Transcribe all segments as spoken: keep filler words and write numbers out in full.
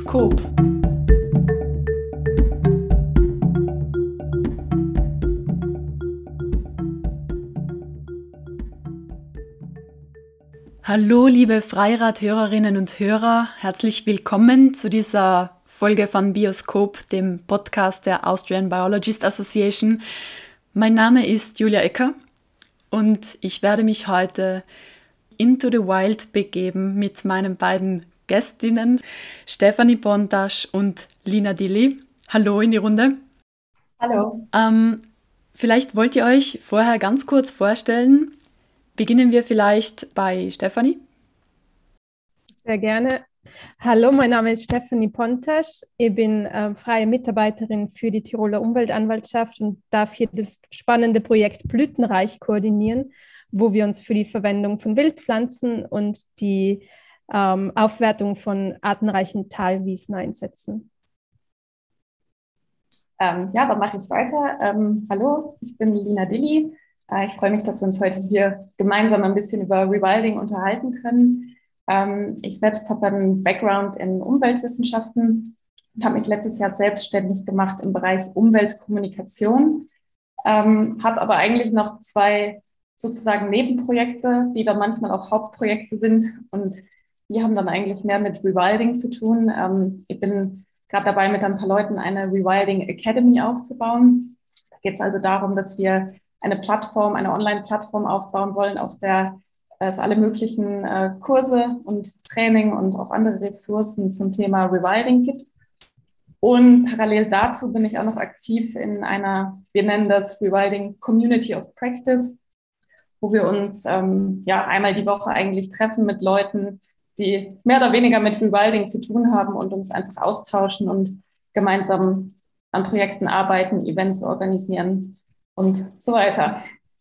Bioskop. Hallo liebe Freirad-Hörerinnen und Hörer, herzlich willkommen zu dieser Folge von Bioskop, dem Podcast der Austrian Biologist Association. Mein Name ist Julia Ecker und ich werde mich heute into the wild begeben mit meinen beiden Gästinnen, Stefanie Pontasch und Lina Dilli. Hallo in die Runde. Hallo. Ähm, vielleicht wollt ihr euch vorher ganz kurz vorstellen. Beginnen wir vielleicht bei Stefanie. Sehr gerne. Hallo, mein Name ist Stefanie Pontasch. Ich bin äh, freie Mitarbeiterin für die Tiroler Umweltanwaltschaft und darf hier das spannende Projekt Blütenreich koordinieren, wo wir uns für die Verwendung von Wildpflanzen und die ähm, Aufwertung von artenreichen Talwiesen einsetzen. Ähm, ja, dann mache ich weiter. Ähm, hallo, ich bin Lina Dilli. Äh, ich freue mich, dass wir uns heute hier gemeinsam ein bisschen über Rewilding unterhalten können. Ähm, ich selbst habe einen Background in Umweltwissenschaften und habe mich letztes Jahr selbstständig gemacht im Bereich Umweltkommunikation. Ähm, habe aber eigentlich noch zwei sozusagen Nebenprojekte, die dann manchmal auch Hauptprojekte sind. Und die haben dann eigentlich mehr mit Rewilding zu tun. Ähm, ich bin gerade dabei, mit ein paar Leuten eine Rewilding Academy aufzubauen. Da geht es also darum, dass wir eine Plattform, eine Online-Plattform aufbauen wollen, auf der es alle möglichen äh, Kurse und Training und auch andere Ressourcen zum Thema Rewilding gibt. Und parallel dazu bin ich auch noch aktiv in einer, wir nennen das Rewilding Community of Practice, wo wir uns ähm, ja einmal die Woche eigentlich treffen mit Leuten, die mehr oder weniger mit Rewilding zu tun haben und uns einfach austauschen und gemeinsam an Projekten arbeiten, Events organisieren und so weiter.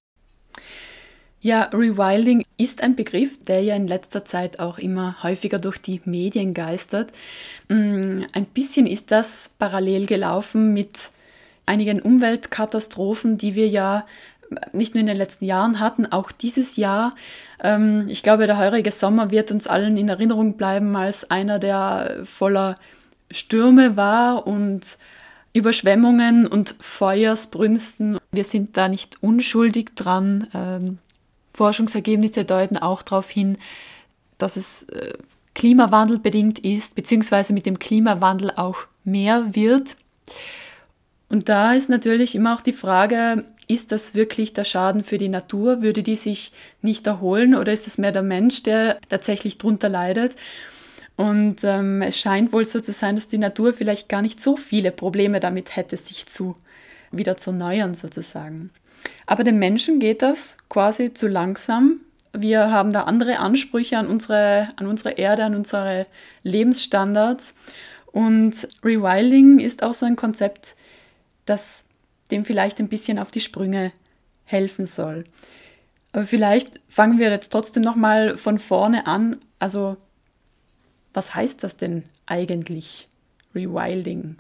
Ja, Rewilding ist ein Begriff, der ja in letzter Zeit auch immer häufiger durch die Medien geistert. Ein bisschen ist das parallel gelaufen mit einigen Umweltkatastrophen, die wir ja nicht nur in den letzten Jahren hatten, auch dieses Jahr. Ich glaube, der heurige Sommer wird uns allen in Erinnerung bleiben als einer, der voller Stürme war und Überschwemmungen und Feuersbrünsten. Wir sind da nicht unschuldig dran. Forschungsergebnisse deuten auch darauf hin, dass es äh, klimawandelbedingt ist, beziehungsweise mit dem Klimawandel auch mehr wird. Und da ist natürlich immer auch die Frage, ist das wirklich der Schaden für die Natur? Würde die sich nicht erholen oder ist es mehr der Mensch, der tatsächlich drunter leidet? Und ähm, es scheint wohl so zu sein, dass die Natur vielleicht gar nicht so viele Probleme damit hätte, sich zu, wieder zu erneuern sozusagen. Aber den Menschen geht das quasi zu langsam. Wir haben da andere Ansprüche an unsere, an unsere Erde, an unsere Lebensstandards. Und Rewilding ist auch so ein Konzept, das dem vielleicht ein bisschen auf die Sprünge helfen soll. Aber vielleicht fangen wir jetzt trotzdem nochmal von vorne an. Also, was heißt das denn eigentlich, Rewilding?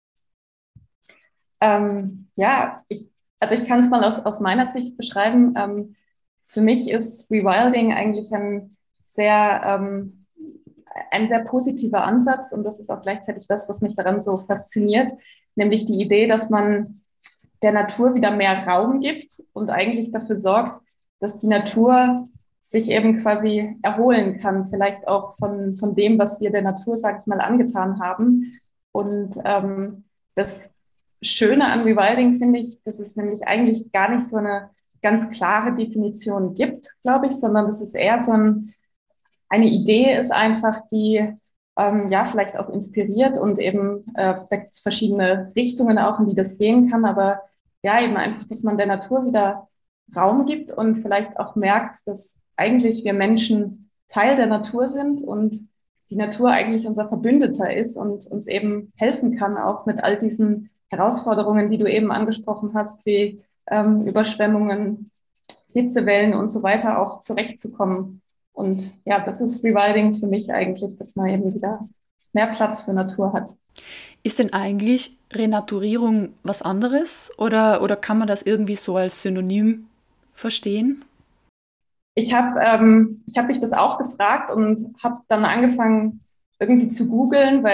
Ähm, ja, ich Also ich kann es mal aus, aus meiner Sicht beschreiben. Ähm, für mich ist Rewilding eigentlich ein sehr, ähm, ein sehr positiver Ansatz und das ist auch gleichzeitig das, was mich daran so fasziniert, nämlich die Idee, dass man der Natur wieder mehr Raum gibt und eigentlich dafür sorgt, dass die Natur sich eben quasi erholen kann, vielleicht auch von, von dem, was wir der Natur, sag ich mal, angetan haben. Und ähm, das Schöne an Rewilding finde ich, dass es nämlich eigentlich gar nicht so eine ganz klare Definition gibt, glaube ich, sondern dass es eher so ein, eine Idee ist einfach, die ähm, ja vielleicht auch inspiriert und eben äh, da gibt es verschiedene Richtungen auch, in die das gehen kann, aber ja, eben einfach, dass man der Natur wieder Raum gibt und vielleicht auch merkt, dass eigentlich wir Menschen Teil der Natur sind und die Natur eigentlich unser Verbündeter ist und uns eben helfen kann, auch mit all diesen Herausforderungen, die du eben angesprochen hast, wie ähm, Überschwemmungen, Hitzewellen und so weiter auch zurechtzukommen. Und ja, das ist Rewilding für mich eigentlich, dass man eben wieder mehr Platz für Natur hat. Ist denn eigentlich Renaturierung was anderes oder, oder kann man das irgendwie so als Synonym verstehen? Ich habe ähm, ich hab mich das auch gefragt und habe dann angefangen, irgendwie zu googeln, weil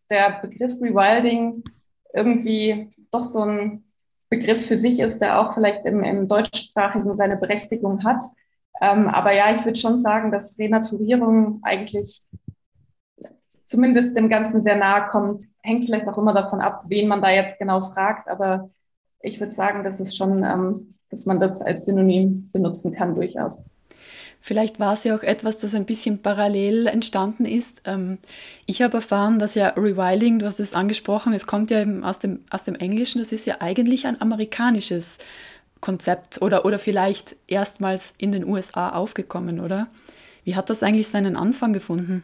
der Begriff Rewilding irgendwie doch so ein Begriff für sich ist, der auch vielleicht im, im Deutschsprachigen seine Berechtigung hat. Ähm, aber ja, ich würde schon sagen, dass Renaturierung eigentlich zumindest dem Ganzen sehr nahe kommt. Hängt vielleicht auch immer davon ab, wen man da jetzt genau fragt. Aber ich würde sagen, dass es schon, ähm, dass man das als Synonym benutzen kann durchaus. Vielleicht war es ja auch etwas, das ein bisschen parallel entstanden ist. Ähm, ich habe erfahren, dass ja Rewilding, du hast es angesprochen, es kommt ja eben aus dem, aus dem Englischen, das ist ja eigentlich ein amerikanisches Konzept oder, oder vielleicht erstmals in den U S A aufgekommen, oder? Wie hat das eigentlich seinen Anfang gefunden?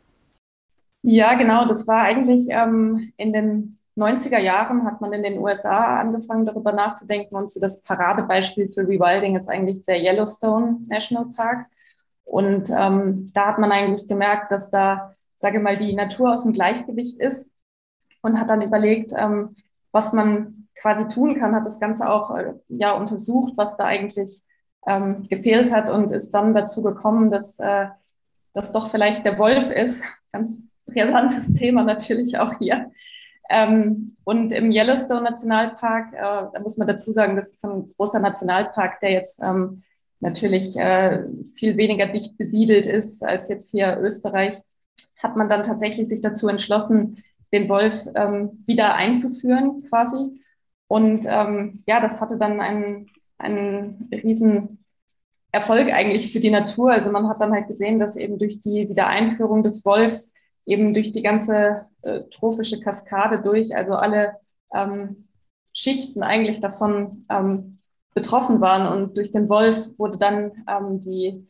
Ja, genau, das war eigentlich ähm, in den neunziger Jahren hat man in den U S A angefangen, darüber nachzudenken und so das Paradebeispiel für Rewilding ist eigentlich der Yellowstone National Park. Und ähm, da hat man eigentlich gemerkt, dass da, sage ich mal, die Natur aus dem Gleichgewicht ist und hat dann überlegt, ähm, was man quasi tun kann, hat das Ganze auch äh, ja untersucht, was da eigentlich ähm, gefehlt hat und ist dann dazu gekommen, dass äh, das doch vielleicht der Wolf ist. Ganz brisantes Thema natürlich auch hier. Ähm, und im Yellowstone Nationalpark, äh, da muss man dazu sagen, das ist ein großer Nationalpark, der jetzt ähm, natürlich äh, viel weniger dicht besiedelt ist als jetzt hier Österreich, hat man dann tatsächlich sich dazu entschlossen, den Wolf ähm, wieder einzuführen quasi. Und ähm, ja, das hatte dann einen, einen riesen Erfolg eigentlich für die Natur. Also man hat dann halt gesehen, dass eben durch die Wiedereinführung des Wolfs eben durch die ganze äh, trophische Kaskade durch, also alle ähm, Schichten eigentlich davon ähm, betroffen waren. Und durch den Wolf wurde dann ähm, die,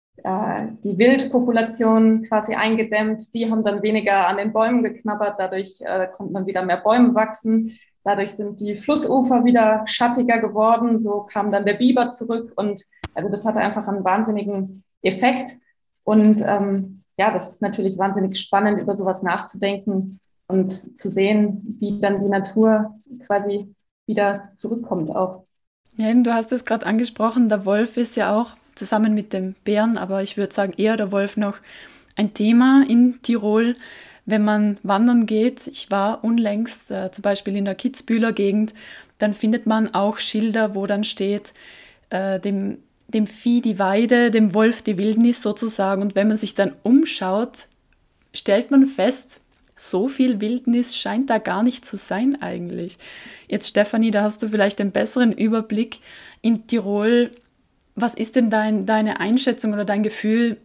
äh, die Wildpopulation quasi eingedämmt. Die haben dann weniger an den Bäumen geknabbert, dadurch äh, konnte man wieder mehr Bäume wachsen. Dadurch sind die Flussufer wieder schattiger geworden. So kam dann der Biber zurück. Und also das hatte einfach einen wahnsinnigen Effekt. Und ähm, ja, das ist natürlich wahnsinnig spannend, über sowas nachzudenken und zu sehen, wie dann die Natur quasi wieder zurückkommt auch. Ja, eben, du hast es gerade angesprochen, der Wolf ist ja auch zusammen mit dem Bären, aber ich würde sagen eher der Wolf noch ein Thema in Tirol, wenn man wandern geht. Ich war unlängst äh, zum Beispiel in der Kitzbüheler Gegend, dann findet man auch Schilder, wo dann steht, äh, dem dem Vieh die Weide, dem Wolf die Wildnis sozusagen. Und wenn man sich dann umschaut, stellt man fest, so viel Wildnis scheint da gar nicht zu sein eigentlich. Jetzt, Stefanie, da hast du vielleicht einen besseren Überblick in Tirol. Was ist denn dein, deine Einschätzung oder dein Gefühl?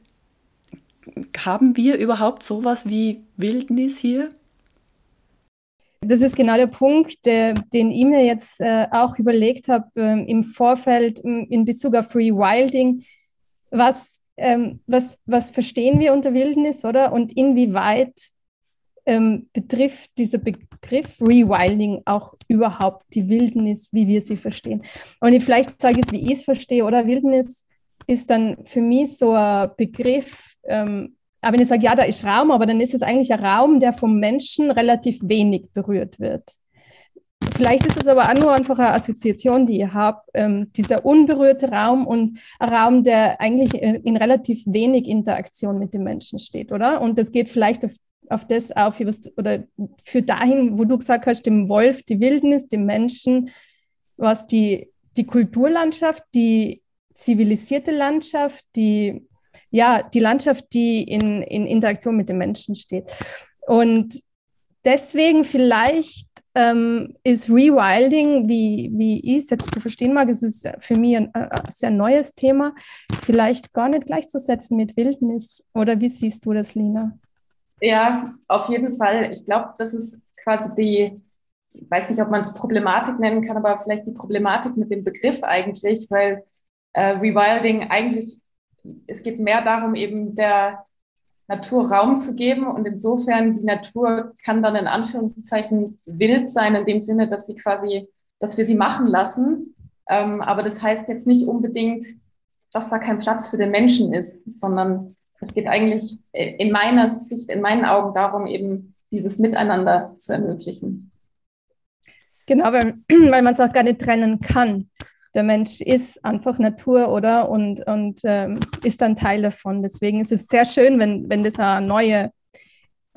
Haben wir überhaupt sowas wie Wildnis hier? Das ist genau der Punkt, der, den ich mir jetzt äh, auch überlegt habe ähm, im Vorfeld ähm, in Bezug auf Rewilding. Was, ähm, was, was verstehen wir unter Wildnis, oder? Und inwieweit ähm, betrifft dieser Begriff Rewilding auch überhaupt die Wildnis, wie wir sie verstehen? Und ich vielleicht sage ich es, wie ich es verstehe, oder? Wildnis ist dann für mich so ein Begriff, ähm, aber wenn ich sage, ja, da ist Raum, aber dann ist es eigentlich ein Raum, der vom Menschen relativ wenig berührt wird. Vielleicht ist es aber auch nur einfach eine Assoziation, die ich habe, ähm, dieser unberührte Raum und ein Raum, der eigentlich in relativ wenig Interaktion mit dem Menschen steht, oder? Und das geht vielleicht auf, auf das auf, oder für dahin, wo du gesagt hast, dem Wolf, die Wildnis, dem Menschen, was die, die Kulturlandschaft, die zivilisierte Landschaft, die ja, die Landschaft, die in, in Interaktion mit den Menschen steht. Und deswegen vielleicht ähm, ist Rewilding, wie, wie ich es jetzt zu verstehen mag, es ist für mich ein, ein sehr neues Thema, vielleicht gar nicht gleichzusetzen mit Wildnis. Oder wie siehst du das, Lina? Ja, auf jeden Fall. Ich glaube, das ist quasi die, ich weiß nicht, ob man es Problematik nennen kann, aber vielleicht die Problematik mit dem Begriff eigentlich, weil äh, Rewilding eigentlich es geht mehr darum, eben der Natur Raum zu geben und insofern die Natur kann dann in Anführungszeichen wild sein, in dem Sinne, dass sie quasi, dass wir sie machen lassen. Ähm, aber das heißt jetzt nicht unbedingt, dass da kein Platz für den Menschen ist, sondern es geht eigentlich in meiner Sicht, in meinen Augen darum, eben dieses Miteinander zu ermöglichen. Genau, weil, weil man es auch gar nicht trennen kann. Der Mensch ist einfach Natur, oder? Und, und ähm, ist dann Teil davon. Deswegen ist es sehr schön, wenn, wenn das eine neue,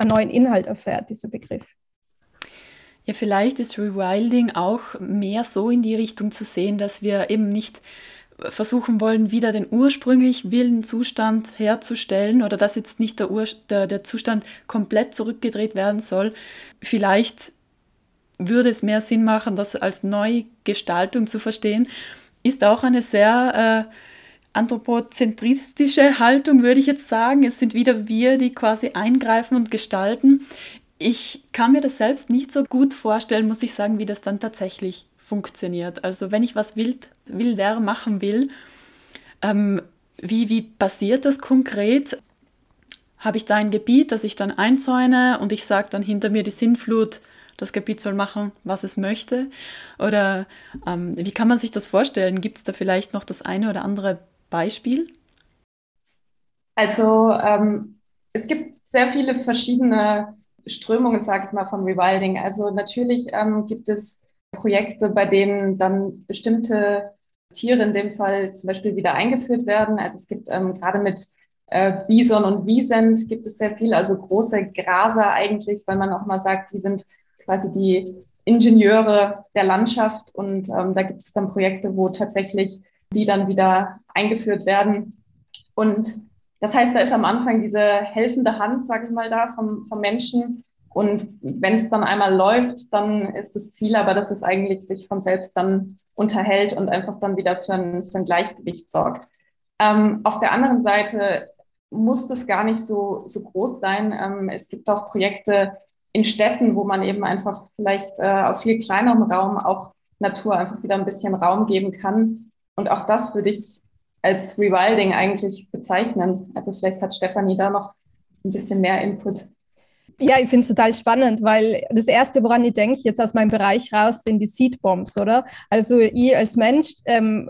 einen neuen Inhalt erfährt, dieser Begriff. Ja, vielleicht ist Rewilding auch mehr so in die Richtung zu sehen, dass wir eben nicht versuchen wollen, wieder den ursprünglich wilden Zustand herzustellen oder dass jetzt nicht der, Ur- der, der Zustand komplett zurückgedreht werden soll. Vielleicht würde es mehr Sinn machen, das als Neugestaltung zu verstehen. Ist auch eine sehr äh, anthropozentristische Haltung, würde ich jetzt sagen. Es sind wieder wir, die quasi eingreifen und gestalten. Ich kann mir das selbst nicht so gut vorstellen, muss ich sagen, wie das dann tatsächlich funktioniert. Also wenn ich was wild, wilder machen will, ähm, wie, wie passiert das konkret? Habe ich da ein Gebiet, das ich dann einzäune und ich sage dann hinter mir die Sintflut, das Gebiet soll machen, was es möchte? Oder ähm, wie kann man sich das vorstellen? Gibt es da vielleicht noch das eine oder andere Beispiel? Also ähm, es gibt sehr viele verschiedene Strömungen, sage ich mal, von Rewilding. Also natürlich ähm, gibt es Projekte, bei denen dann bestimmte Tiere in dem Fall zum Beispiel wieder eingeführt werden. Also es gibt ähm, gerade mit äh, Bison und Wiesent gibt es sehr viel, also große Graser eigentlich, weil man auch mal sagt, die sind quasi die Ingenieure der Landschaft und ähm, da gibt es dann Projekte, wo tatsächlich die dann wieder eingeführt werden. Und das heißt, da ist am Anfang diese helfende Hand, sage ich mal, da vom, vom Menschen. Und wenn es dann einmal läuft, dann ist das Ziel aber, dass es eigentlich sich von selbst dann unterhält und einfach dann wieder für ein, für ein Gleichgewicht sorgt. Ähm, auf der anderen Seite muss das gar nicht so, so groß sein. Ähm, es gibt auch Projekte in Städten, wo man eben einfach vielleicht äh, auf viel kleinerem Raum auch Natur einfach wieder ein bisschen Raum geben kann. Und auch das würde ich als Rewilding eigentlich bezeichnen. Also vielleicht hat Stefanie da noch ein bisschen mehr Input. Ja, ich finde es total spannend, weil das Erste, woran ich denke, jetzt aus meinem Bereich raus, sind die Seedbombs, oder? Also ich als Mensch ähm,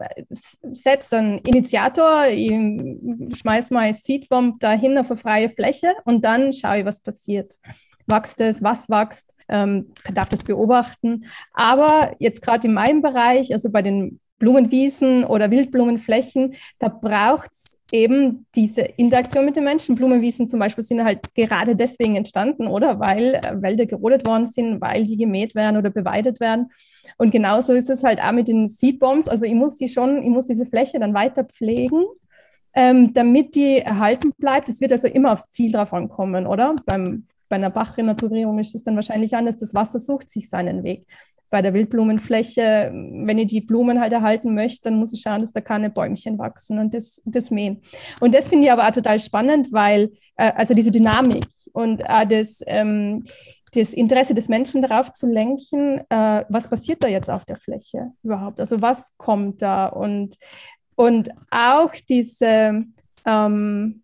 setze einen Initiator, ich schmeiße mal eine Seedbomb dahin auf eine freie Fläche und dann schaue ich, was passiert. Wächst es, was wächst, ähm, darf das beobachten. Aber jetzt gerade in meinem Bereich, also bei den Blumenwiesen oder Wildblumenflächen, da braucht es eben diese Interaktion mit den Menschen. Blumenwiesen zum Beispiel sind halt gerade deswegen entstanden, oder? Weil äh, Wälder gerodet worden sind, weil die gemäht werden oder beweidet werden. Und genauso ist es halt auch mit den Seedbombs. Also ich muss die schon, ich muss diese Fläche dann weiter pflegen, ähm, damit die erhalten bleibt. Es wird also immer aufs Ziel drauf ankommen, oder? Beim, bei einer Bachrenaturierung ist es dann wahrscheinlich anders. Das Wasser sucht sich seinen Weg. Bei der Wildblumenfläche, wenn ich die Blumen halt erhalten möchte, dann muss ich schauen, dass da keine Bäumchen wachsen und das, das mähen. Und das finde ich aber auch total spannend, weil, äh, also diese Dynamik und auch das, ähm, das Interesse des Menschen darauf zu lenken, äh, was passiert da jetzt auf der Fläche überhaupt? Also was kommt da? Und, und auch diese, ähm,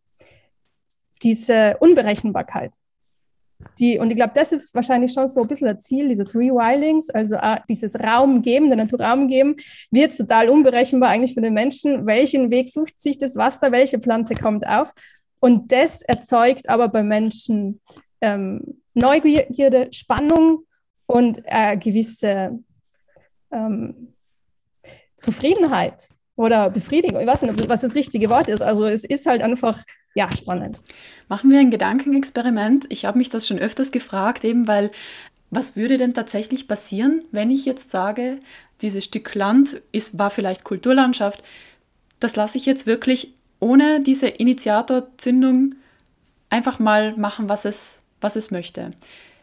diese Unberechenbarkeit. Die, und ich glaube, das ist wahrscheinlich schon so ein bisschen das Ziel dieses Rewildings, also äh, dieses Raum geben, der Natur Raum geben, wird total unberechenbar eigentlich für den Menschen. Welchen Weg sucht sich das Wasser, welche Pflanze kommt auf? Und das erzeugt aber bei Menschen ähm, Neugierde, Spannung und äh, gewisse ähm, Zufriedenheit oder Befriedigung. Ich weiß nicht, was das richtige Wort ist. Also es ist halt einfach, ja, spannend. Machen wir ein Gedankenexperiment. Ich habe mich das schon öfters gefragt, eben weil, was würde denn tatsächlich passieren, wenn ich jetzt sage, dieses Stück Land ist, war vielleicht Kulturlandschaft, das lasse ich jetzt wirklich ohne diese Initiatorzündung einfach mal machen, was es, was es möchte.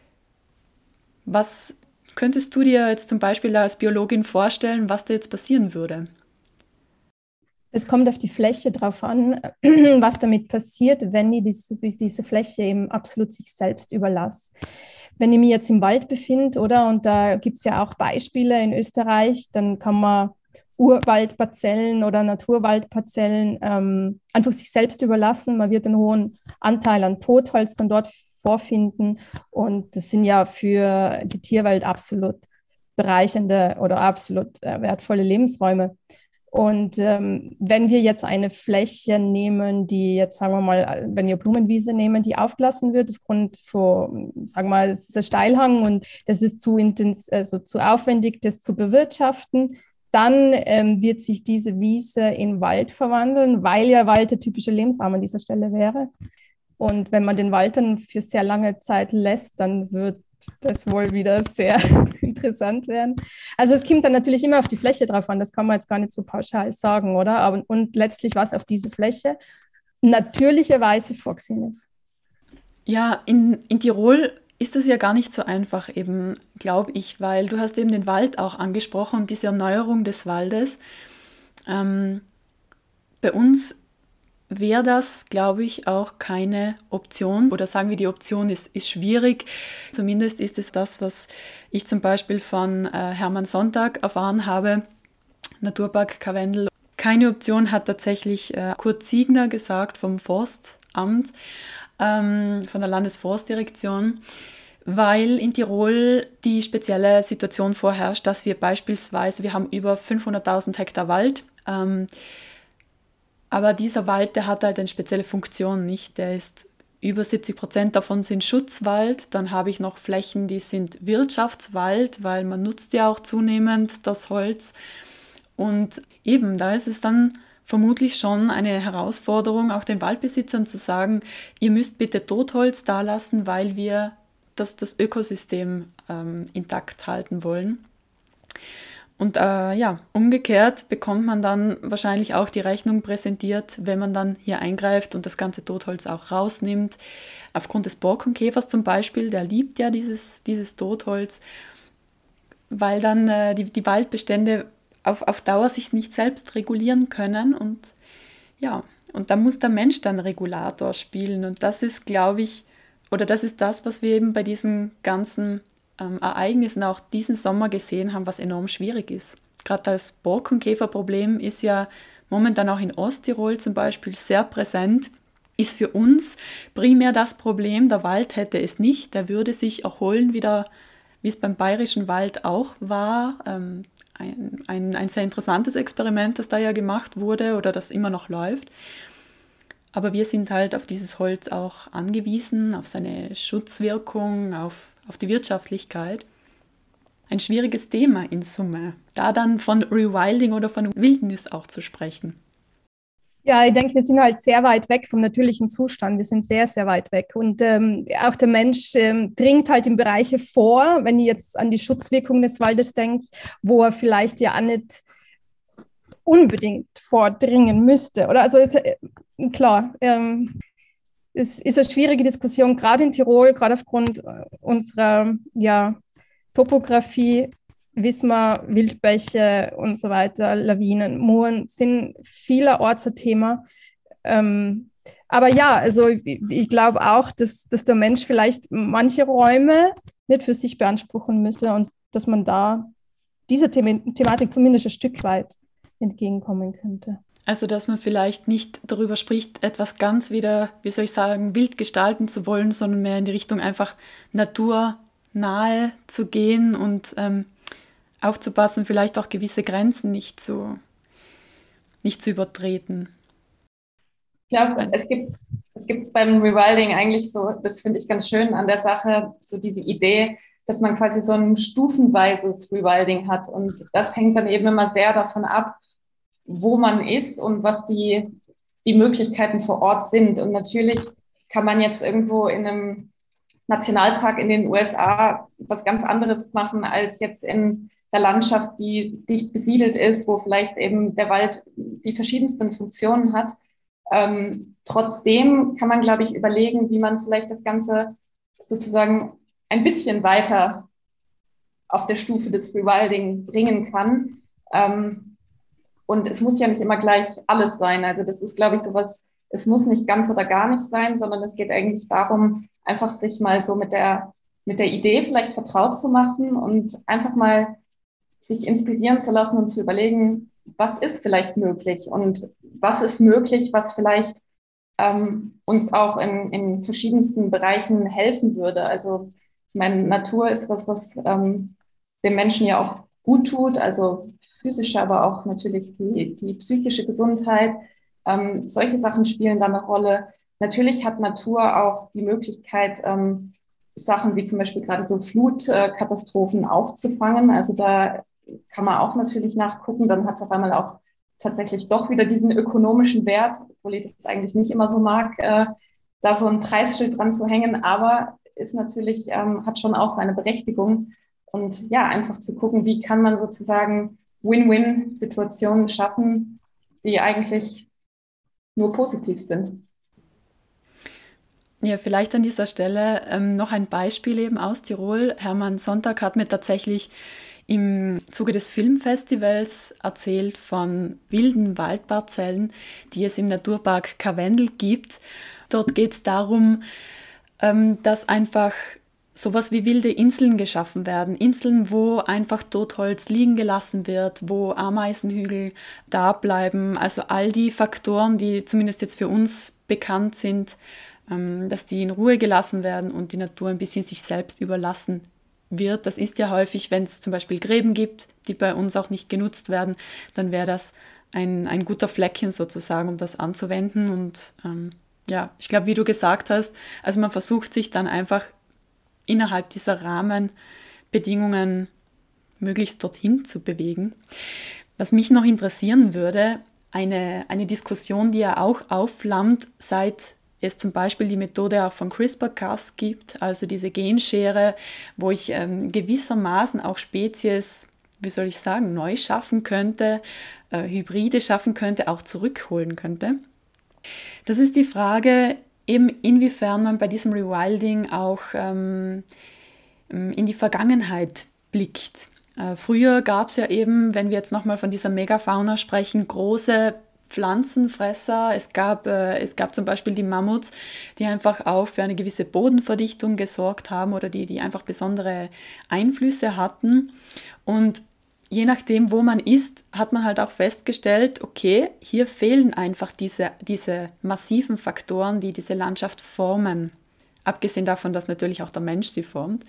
Was könntest du dir jetzt zum Beispiel als Biologin vorstellen, was da jetzt passieren würde? Es kommt auf die Fläche drauf an, was damit passiert, wenn ich diese, diese Fläche eben absolut sich selbst überlasse. Wenn ich mich jetzt im Wald befinde, oder, und da gibt es ja auch Beispiele in Österreich, dann kann man Urwaldparzellen oder Naturwaldparzellen ähm, einfach sich selbst überlassen. Man wird einen hohen Anteil an Totholz dann dort vorfinden und das sind ja für die Tierwelt absolut bereichernde oder absolut äh, wertvolle Lebensräume. Und ähm, wenn wir jetzt eine Fläche nehmen, die jetzt, sagen wir mal, wenn wir Blumenwiese nehmen, die aufgelassen wird aufgrund von, sagen wir mal, es ist ein Steilhang und das ist zu intens, also zu aufwendig, das zu bewirtschaften, dann ähm, wird sich diese Wiese in Wald verwandeln, weil ja Wald der typische Lebensraum an dieser Stelle wäre. Und wenn man den Wald dann für sehr lange Zeit lässt, dann wird das wohl wieder sehr interessant werden. Also es kommt dann natürlich immer auf die Fläche drauf an, das kann man jetzt gar nicht so pauschal sagen, oder? Aber, und letztlich, was auf diese Fläche natürlicherweise vorgesehen ist. Ja, in, in Tirol ist das ja gar nicht so einfach eben, glaube ich, weil du hast eben den Wald auch angesprochen und diese Erneuerung des Waldes. Ähm, bei uns wäre das, glaube ich, auch keine Option. Oder sagen wir, die Option ist, ist schwierig. Zumindest ist es das, was ich zum Beispiel von äh, Hermann Sonntag erfahren habe, Naturpark Karwendel. Keine Option hat tatsächlich äh, Kurt Ziegner gesagt vom Forstamt, ähm, von der Landesforstdirektion, weil in Tirol die spezielle Situation vorherrscht, dass wir beispielsweise, wir haben über fünfhunderttausend Hektar Wald, ähm, aber dieser Wald, der hat halt eine spezielle Funktion nicht. Der ist, über siebzig Prozent davon sind Schutzwald. Dann habe ich noch Flächen, die sind Wirtschaftswald, weil man nutzt ja auch zunehmend das Holz. Und eben, da ist es dann vermutlich schon eine Herausforderung, auch den Waldbesitzern zu sagen, ihr müsst bitte Totholz da lassen, weil wir das, das Ökosystem ähm, intakt halten wollen. Und äh, ja, umgekehrt bekommt man dann wahrscheinlich auch die Rechnung präsentiert, wenn man dann hier eingreift und das ganze Totholz auch rausnimmt. Aufgrund des Borkenkäfers zum Beispiel, der liebt ja dieses, dieses Totholz, weil dann äh, die, die Waldbestände auf, auf Dauer sich nicht selbst regulieren können. Und ja, und da muss der Mensch dann Regulator spielen. Und das ist, glaube ich, oder das ist das, was wir eben bei diesen ganzen Ähm, Ereignissen auch diesen Sommer gesehen haben, was enorm schwierig ist. Gerade das Borkenkäferproblem ist ja momentan auch in Osttirol zum Beispiel sehr präsent, ist für uns primär das Problem, der Wald hätte es nicht, der würde sich erholen wieder, wie es beim Bayerischen Wald auch war. Ähm, ein, ein, ein sehr interessantes Experiment, das da ja gemacht wurde oder das immer noch läuft. Aber wir sind halt auf dieses Holz auch angewiesen, auf seine Schutzwirkung, auf auf die Wirtschaftlichkeit. Ein schwieriges Thema in Summe. Da dann von Rewilding oder von Wildnis auch zu sprechen. Ja, ich denke, wir sind halt sehr weit weg vom natürlichen Zustand. Wir sind sehr, sehr weit weg. Und ähm, auch der Mensch ähm, dringt halt in Bereiche vor, wenn ich jetzt an die Schutzwirkung des Waldes denke, wo er vielleicht ja auch nicht unbedingt vordringen müsste. Oder also ist, äh, klar, ähm, es ist eine schwierige Diskussion, gerade in Tirol, gerade aufgrund unserer ja, Topografie, wissen wir, Wildbäche und so weiter, Lawinen, Mooren sind vielerorts ein Thema. Ähm, aber ja, also ich, ich glaube auch, dass, dass der Mensch vielleicht manche Räume nicht für sich beanspruchen müsste und dass man da dieser The- Thematik zumindest ein Stück weit entgegenkommen könnte. Also, dass man vielleicht nicht darüber spricht, etwas ganz wieder, wie soll ich sagen, wild gestalten zu wollen, sondern mehr in die Richtung einfach naturnahe zu gehen und ähm, aufzupassen, vielleicht auch gewisse Grenzen nicht zu, nicht zu übertreten. Ich glaube, es gibt, es gibt beim Rewilding eigentlich so, das finde ich ganz schön an der Sache, so diese Idee, dass man quasi so ein stufenweises Rewilding hat. Und das hängt dann eben immer sehr davon ab, wo man ist und was die, die Möglichkeiten vor Ort sind. Und natürlich kann man jetzt irgendwo in einem Nationalpark in den U S A was ganz anderes machen als jetzt in der Landschaft, die dicht besiedelt ist, wo vielleicht eben der Wald die verschiedensten Funktionen hat. Ähm, trotzdem kann man, glaube ich, überlegen, wie man vielleicht das Ganze sozusagen ein bisschen weiter auf der Stufe des Rewilding bringen kann. Ähm, Und es muss ja nicht immer gleich alles sein. Also das ist, glaube ich, sowas, es muss nicht ganz oder gar nicht sein, sondern es geht eigentlich darum, einfach sich mal so mit der, mit der Idee vielleicht vertraut zu machen und einfach mal sich inspirieren zu lassen und zu überlegen, was ist vielleicht möglich und was ist möglich, was vielleicht ähm, uns auch in, in verschiedensten Bereichen helfen würde. Also ich meine, Natur ist was, was ähm, dem Menschen ja auch gut tut, also physische, aber auch natürlich die, die psychische Gesundheit. Ähm, solche Sachen spielen da eine Rolle. Natürlich hat Natur auch die Möglichkeit, ähm, Sachen wie zum Beispiel gerade so Flutkatastrophen aufzufangen. Also da kann man auch natürlich nachgucken. Dann hat es auf einmal auch tatsächlich doch wieder diesen ökonomischen Wert, obwohl ich das eigentlich nicht immer so mag, äh, da so ein Preisschild dran zu hängen, aber ist natürlich, ähm, hat schon auch seine Berechtigung. Und ja, einfach zu gucken, wie kann man sozusagen Win-Win-Situationen schaffen, die eigentlich nur positiv sind. Ja, vielleicht an dieser Stelle ähm, noch ein Beispiel eben aus Tirol. Hermann Sonntag hat mir tatsächlich im Zuge des Filmfestivals erzählt von wilden Waldparzellen, die es im Naturpark Karwendel gibt. Dort geht es darum, ähm, dass einfach sowas wie wilde Inseln geschaffen werden. Inseln, wo einfach Totholz liegen gelassen wird, wo Ameisenhügel da bleiben. Also all die Faktoren, die zumindest jetzt für uns bekannt sind, ähm, dass die in Ruhe gelassen werden und die Natur ein bisschen sich selbst überlassen wird. Das ist ja häufig, wenn es zum Beispiel Gräben gibt, die bei uns auch nicht genutzt werden, dann wäre das ein, ein guter Fleckchen sozusagen, um das anzuwenden. Und ähm, ja, ich glaube, wie du gesagt hast, also man versucht sich dann einfach innerhalb dieser Rahmenbedingungen möglichst dorthin zu bewegen. Was mich noch interessieren würde, eine, eine Diskussion, die ja auch aufflammt, seit es zum Beispiel die Methode auch von CRISPR-Cas gibt, also diese Genschere, wo ich ähm, gewissermaßen auch Spezies, wie soll ich sagen, neu schaffen könnte, äh, Hybride schaffen könnte, auch zurückholen könnte. Das ist die Frage, eben inwiefern man bei diesem Rewilding auch ähm, in die Vergangenheit blickt. Äh, früher gab es ja eben, wenn wir jetzt nochmal von dieser Megafauna sprechen, große Pflanzenfresser. Es gab, äh, es gab zum Beispiel die Mammuts, die einfach auch für eine gewisse Bodenverdichtung gesorgt haben oder die, die einfach besondere Einflüsse hatten. Und je nachdem, wo man ist, hat man halt auch festgestellt, okay, hier fehlen einfach diese, diese massiven Faktoren, die diese Landschaft formen. Abgesehen davon, dass natürlich auch der Mensch sie formt.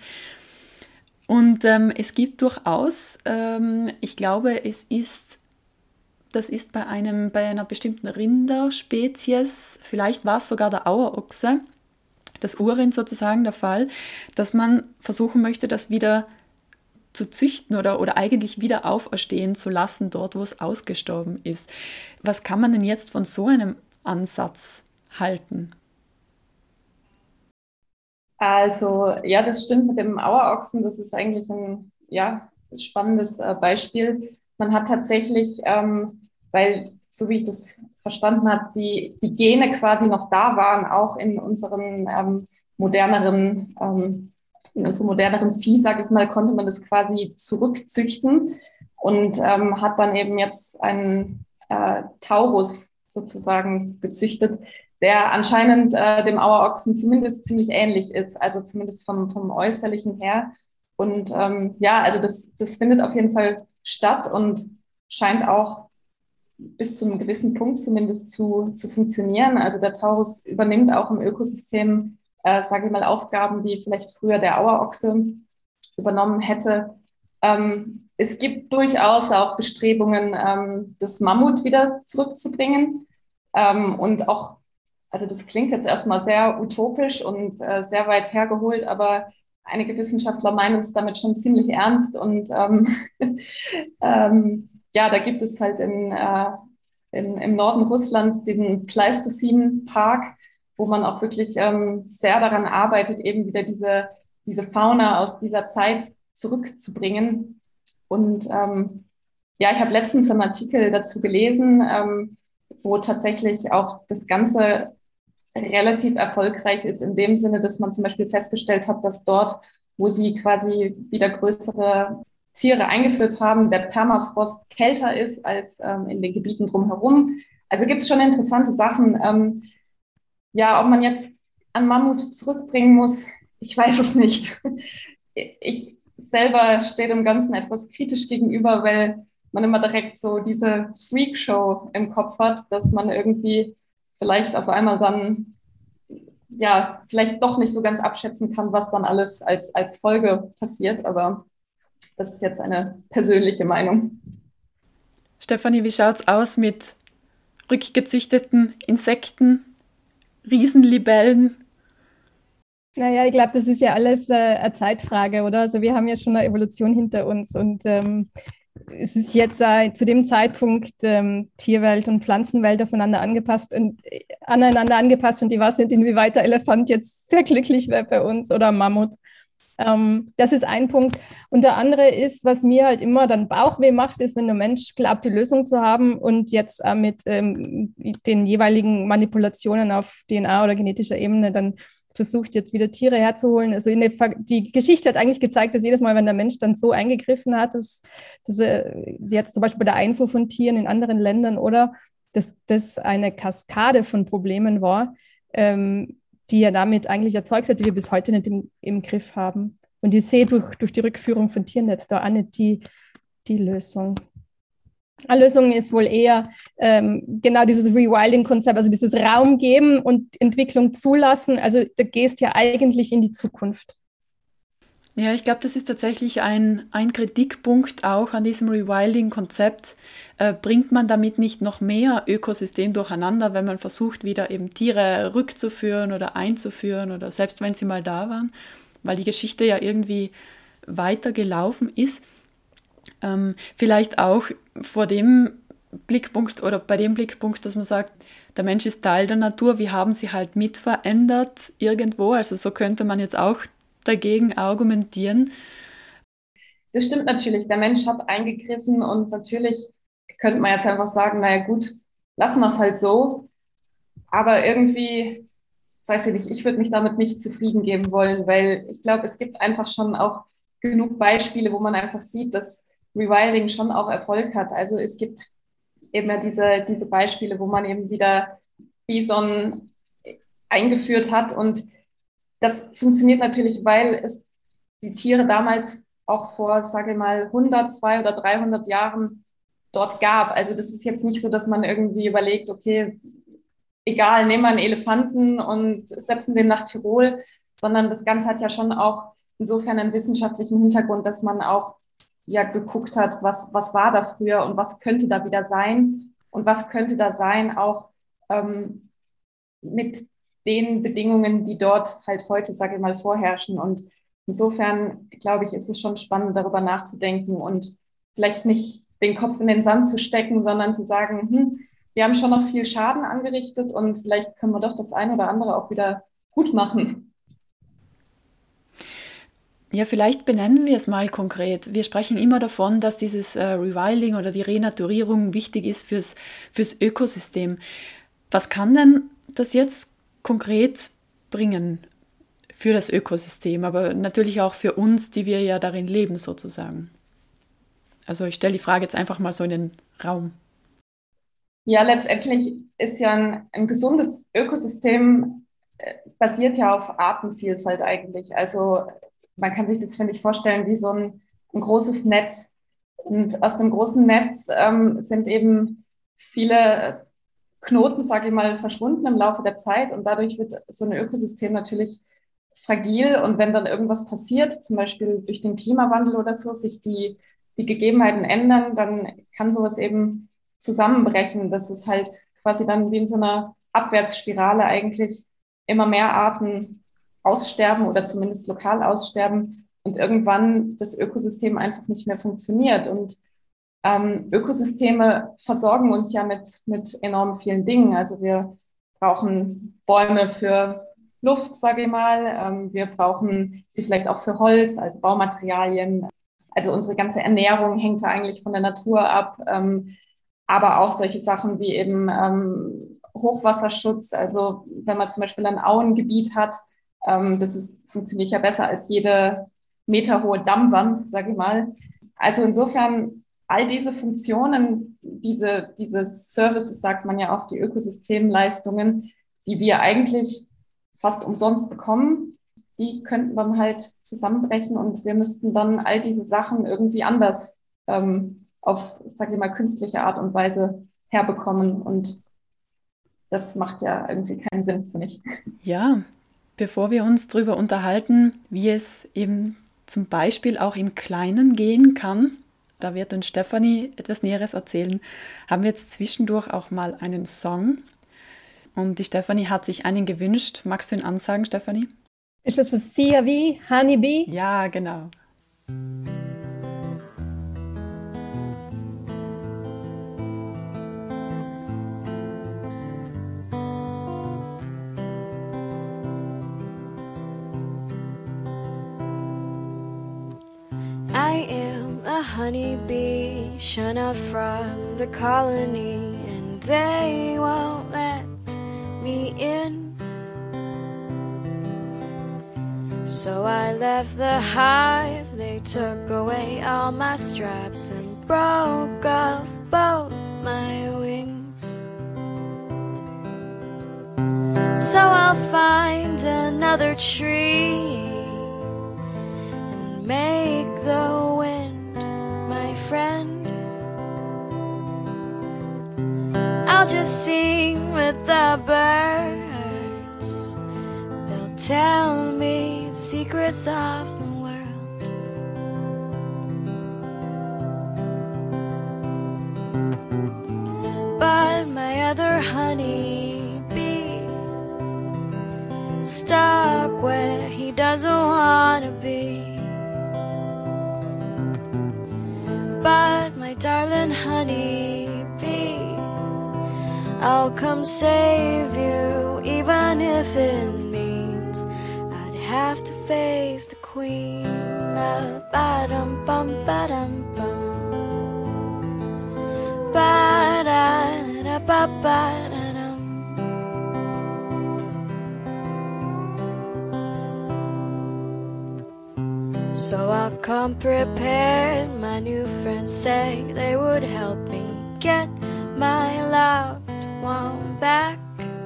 Und ähm, es gibt durchaus, ähm, ich glaube, es ist, das ist bei, einem, bei einer bestimmten Rinderspezies, vielleicht war es sogar der Auerochse, das Urrind sozusagen der Fall, dass man versuchen möchte, das wieder zu züchten oder, oder eigentlich wieder auferstehen zu lassen, dort, wo es ausgestorben ist. Was kann man denn jetzt von so einem Ansatz halten? Also ja, das stimmt mit dem Auerochsen. Das ist eigentlich ein ja, spannendes äh, Beispiel. Man hat tatsächlich, ähm, weil, so wie ich das verstanden habe, die, die Gene quasi noch da waren, auch in unseren ähm, moderneren, ähm, in unserem moderneren Vieh, sage ich mal, konnte man das quasi zurückzüchten und ähm, hat dann eben jetzt einen äh, Taurus sozusagen gezüchtet, der anscheinend äh, dem Auerochsen zumindest ziemlich ähnlich ist, also zumindest vom, vom Äußerlichen her. Und ähm, ja, also das, das findet auf jeden Fall statt und scheint auch bis zu einem gewissen Punkt zumindest zu, zu funktionieren. Also der Taurus übernimmt auch im Ökosystem, äh, sage ich mal, Aufgaben, die vielleicht früher der Auerochse übernommen hätte. Ähm, es gibt durchaus auch Bestrebungen, ähm, das Mammut wieder zurückzubringen ähm, und auch, also das klingt jetzt erstmal sehr utopisch und äh, sehr weit hergeholt, aber einige Wissenschaftler meinen es damit schon ziemlich ernst. Und ähm, ähm, ja, da gibt es halt in, äh, in, im Norden Russlands diesen Pleistozin-Park, wo man auch wirklich ähm, sehr daran arbeitet, eben wieder diese, diese Fauna aus dieser Zeit zurückzubringen. Und ähm, ja, ich habe letztens einen Artikel dazu gelesen, ähm, wo tatsächlich auch das Ganze relativ erfolgreich ist, in dem Sinne, dass man zum Beispiel festgestellt hat, dass dort, wo sie quasi wieder größere Tiere eingeführt haben, der Permafrost kälter ist als ähm, in den Gebieten drumherum. Also gibt es schon interessante Sachen. Ähm, ja, ob man jetzt an Mammut zurückbringen muss, ich weiß es nicht. Ich selber stehe dem Ganzen etwas kritisch gegenüber, weil man immer direkt so diese Freak-Show im Kopf hat, dass man irgendwie vielleicht auf einmal dann ja vielleicht doch nicht so ganz abschätzen kann, was dann alles als, als Folge passiert. Aber das ist jetzt eine persönliche Meinung. Stefanie, wie schaut es aus mit rückgezüchteten Insekten, Riesenlibellen? Naja, ich glaube, das ist ja alles äh, eine Zeitfrage, oder? Also wir haben ja schon eine Evolution hinter uns und ähm, es ist jetzt äh, zu dem Zeitpunkt ähm, Tierwelt und Pflanzenwelt aufeinander angepasst und äh, aneinander angepasst und ich weiß nicht, inwieweit der Elefant jetzt sehr glücklich wäre bei uns oder Mammut. Ähm, das ist ein Punkt. Und der andere ist, was mir halt immer dann Bauchweh macht, ist, wenn der Mensch glaubt, die Lösung zu haben und jetzt äh, mit ähm, den jeweiligen Manipulationen auf D N A oder genetischer Ebene dann versucht, jetzt wieder Tiere herzuholen. Also in der, die Geschichte hat eigentlich gezeigt, dass jedes Mal, wenn der Mensch dann so eingegriffen hat, dass, dass er jetzt zum Beispiel bei der Einfuhr von Tieren in anderen Ländern oder dass das eine Kaskade von Problemen war, ähm, die er damit eigentlich erzeugt hat, die wir bis heute nicht im, im Griff haben. Und ich sehe durch, durch die Rückführung von Tieren jetzt da auch nicht die, die Lösung. Eine Lösung ist wohl eher ähm, genau dieses Rewilding-Konzept, also dieses Raum geben und Entwicklung zulassen. Also da gehst ja eigentlich in die Zukunft. Ja, ich glaube, das ist tatsächlich ein, ein Kritikpunkt auch an diesem Rewilding-Konzept. Äh, bringt man damit nicht noch mehr Ökosystem durcheinander, wenn man versucht, wieder eben Tiere rückzuführen oder einzuführen oder selbst wenn sie mal da waren, weil die Geschichte ja irgendwie weitergelaufen ist. Ähm, vielleicht auch vor dem Blickpunkt oder bei dem Blickpunkt, dass man sagt, der Mensch ist Teil der Natur, wir haben sie halt mitverändert irgendwo, also so könnte man jetzt auch dagegen argumentieren. Das stimmt natürlich, der Mensch hat eingegriffen und natürlich könnte man jetzt einfach sagen, naja gut, lassen wir es halt so, aber irgendwie, weiß ich nicht, ich würde mich damit nicht zufrieden geben wollen, weil ich glaube, es gibt einfach schon auch genug Beispiele, wo man einfach sieht, dass Rewilding schon auch Erfolg hat. Also es gibt eben ja diese, diese Beispiele, wo man eben wieder Bison eingeführt hat und das funktioniert natürlich, weil es die Tiere damals auch vor, sage ich mal, hundert, zweihundert oder dreihundert Jahren dort gab. Also das ist jetzt nicht so, dass man irgendwie überlegt, okay, egal, nehmen wir einen Elefanten und setzen den nach Tirol, sondern das Ganze hat ja schon auch insofern einen wissenschaftlichen Hintergrund, dass man auch ja geguckt hat, was, was war da früher und was könnte da wieder sein und was könnte da sein auch ähm, mit den Bedingungen, die dort halt heute, sage ich mal, vorherrschen. Und insofern, glaube ich, ist es schon spannend, darüber nachzudenken und vielleicht nicht den Kopf in den Sand zu stecken, sondern zu sagen, hm, wir haben schon noch viel Schaden angerichtet und vielleicht können wir doch das eine oder andere auch wieder gut machen. Ja, vielleicht benennen wir es mal konkret. Wir sprechen immer davon, dass dieses äh, Rewilding oder die Renaturierung wichtig ist fürs, fürs Ökosystem. Was kann denn das jetzt konkret bringen für das Ökosystem, aber natürlich auch für uns, die wir ja darin leben sozusagen? Also ich stelle die Frage jetzt einfach mal so in den Raum. Ja, letztendlich ist ja ein, ein gesundes Ökosystem äh, basiert ja auf Artenvielfalt eigentlich. Also man kann sich das, finde ich, vorstellen wie so ein, ein großes Netz. Und aus dem großen Netz ähm, sind eben viele Knoten, sage ich mal, verschwunden im Laufe der Zeit. Und dadurch wird so ein Ökosystem natürlich fragil. Und wenn dann irgendwas passiert, zum Beispiel durch den Klimawandel oder so, sich die, die Gegebenheiten ändern, dann kann sowas eben zusammenbrechen. Das ist halt quasi dann wie in so einer Abwärtsspirale eigentlich immer mehr Arten aussterben oder zumindest lokal aussterben und irgendwann das Ökosystem einfach nicht mehr funktioniert. Und ähm, Ökosysteme versorgen uns ja mit, mit enorm vielen Dingen. Also wir brauchen Bäume für Luft, sage ich mal. Ähm, wir brauchen sie vielleicht auch für Holz, also Baumaterialien. Also unsere ganze Ernährung hängt da eigentlich von der Natur ab. Ähm, aber auch solche Sachen wie eben ähm, Hochwasserschutz. Also wenn man zum Beispiel ein Auengebiet hat, ähm, das ist, funktioniert ja besser als jede meterhohe Dammwand, sage ich mal. Also insofern all diese Funktionen, diese, diese Services, sagt man ja auch, die Ökosystemleistungen, die wir eigentlich fast umsonst bekommen, die könnten dann halt zusammenbrechen und wir müssten dann all diese Sachen irgendwie anders ähm, auf, sag ich mal, künstliche Art und Weise herbekommen. Und das macht ja irgendwie keinen Sinn für mich. Ja, bevor wir uns darüber unterhalten, wie es eben zum Beispiel auch im Kleinen gehen kann, da wird uns Stefanie etwas Näheres erzählen, haben wir jetzt zwischendurch auch mal einen Song. Und die Stefanie hat sich einen gewünscht. Magst du ihn ansagen, Stefanie? Ist das für Sia wie Honeybee? Ja, genau. I'm a honeybee, shun out from the colony, and they won't let me in. So I left the hive, they took away all my straps and broke off both my wings. So I'll find another tree and make the wind my friend. I'll just sing with the birds, they'll tell me secrets of the world. But my other honey bee stuck where he doesn't want to be. But my darling honey bee, I'll come save you, even if it means I'd have to face the queen. Ba-dum bum ba-dum bum, ba-da-da-ba-ba-da-dum. So I'll come prepared. My new friends say they would help me get my loved one back.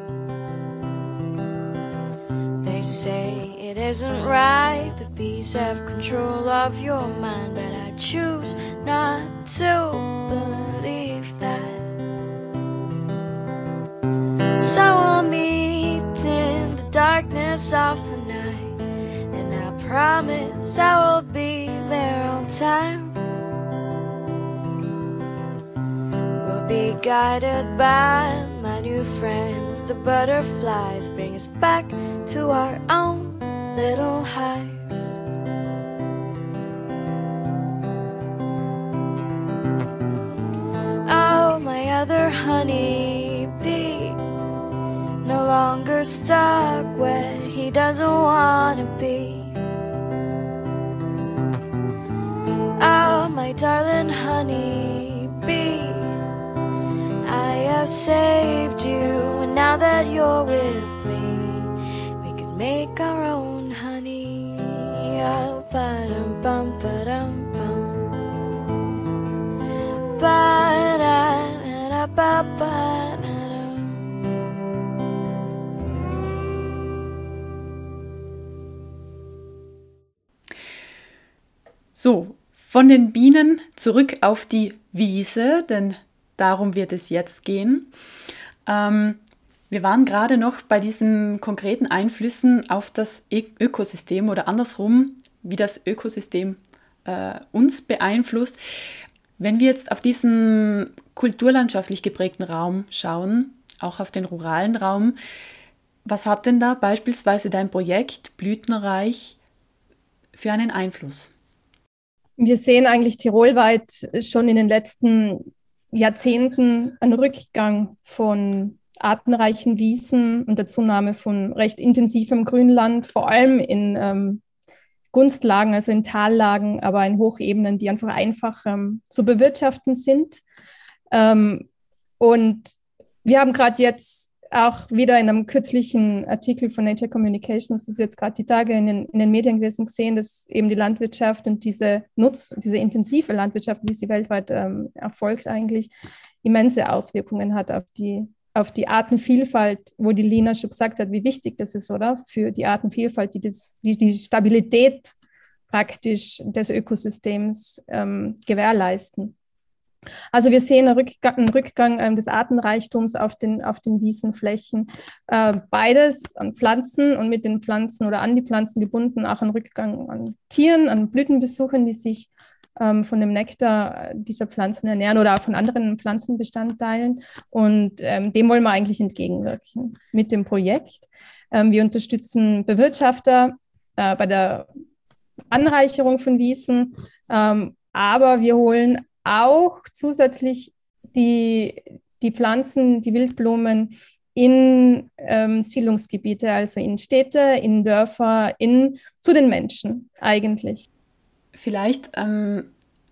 They say it isn't right, the bees have control of your mind, but I choose not to believe that. So we'll meet in the darkness of the night, and I promise I will be there on time. We'll be guided by my new friends, the butterflies bring us back to our own little hive. Oh, my other honey bee, no longer stuck where he doesn't want to be. Oh, my darling honey bee, I have saved you, and now that you're with me, we can make our own honey. Oh, ba-dum bum ba-dum bum, ba-da-da-da-ba-ba-da-dum. So, von den Bienen zurück auf die Wiese, denn darum wird es jetzt gehen. Ähm, wir waren gerade noch bei diesen konkreten Einflüssen auf das Ö- Ökosystem oder andersrum, wie das Ökosystem äh, uns beeinflusst. Wenn wir jetzt auf diesen kulturlandschaftlich geprägten Raum schauen, auch auf den ruralen Raum, was hat denn da beispielsweise dein Projekt Blütenreich für einen Einfluss? Wir sehen eigentlich tirolweit schon in den letzten Jahrzehnten einen Rückgang von artenreichen Wiesen und der Zunahme von recht intensivem Grünland, vor allem in ähm, Gunstlagen, also in Tallagen, aber in Hochebenen, die einfach einfach ähm, zu bewirtschaften sind. Ähm, und wir haben gerade jetzt auch wieder in einem kürzlichen Artikel von Nature Communications, das ist jetzt gerade die Tage in den, in den Medien gewesen, gesehen, dass eben die Landwirtschaft und diese Nutz, diese intensive Landwirtschaft, wie sie weltweit ähm, erfolgt, eigentlich immense Auswirkungen hat auf die, auf die Artenvielfalt, wo die Lina schon gesagt hat, wie wichtig das ist, oder? Für die Artenvielfalt, die das, die, die Stabilität praktisch des Ökosystems ähm, gewährleisten. Also wir sehen einen Rückgang, einen Rückgang ähm, des Artenreichtums auf den, auf den Wiesenflächen. Äh, beides an Pflanzen und mit den Pflanzen oder an die Pflanzen gebunden, auch einen Rückgang an Tieren, an Blütenbesuchern, die sich ähm, von dem Nektar dieser Pflanzen ernähren oder auch von anderen Pflanzenbestandteilen. Und ähm, dem wollen wir eigentlich entgegenwirken mit dem Projekt. Ähm, wir unterstützen Bewirtschafter äh, bei der Anreicherung von Wiesen, ähm, aber wir holen auch zusätzlich die, die Pflanzen, die Wildblumen in ähm, Siedlungsgebiete, also in Städte, in Dörfer, in, zu den Menschen eigentlich. Vielleicht ähm,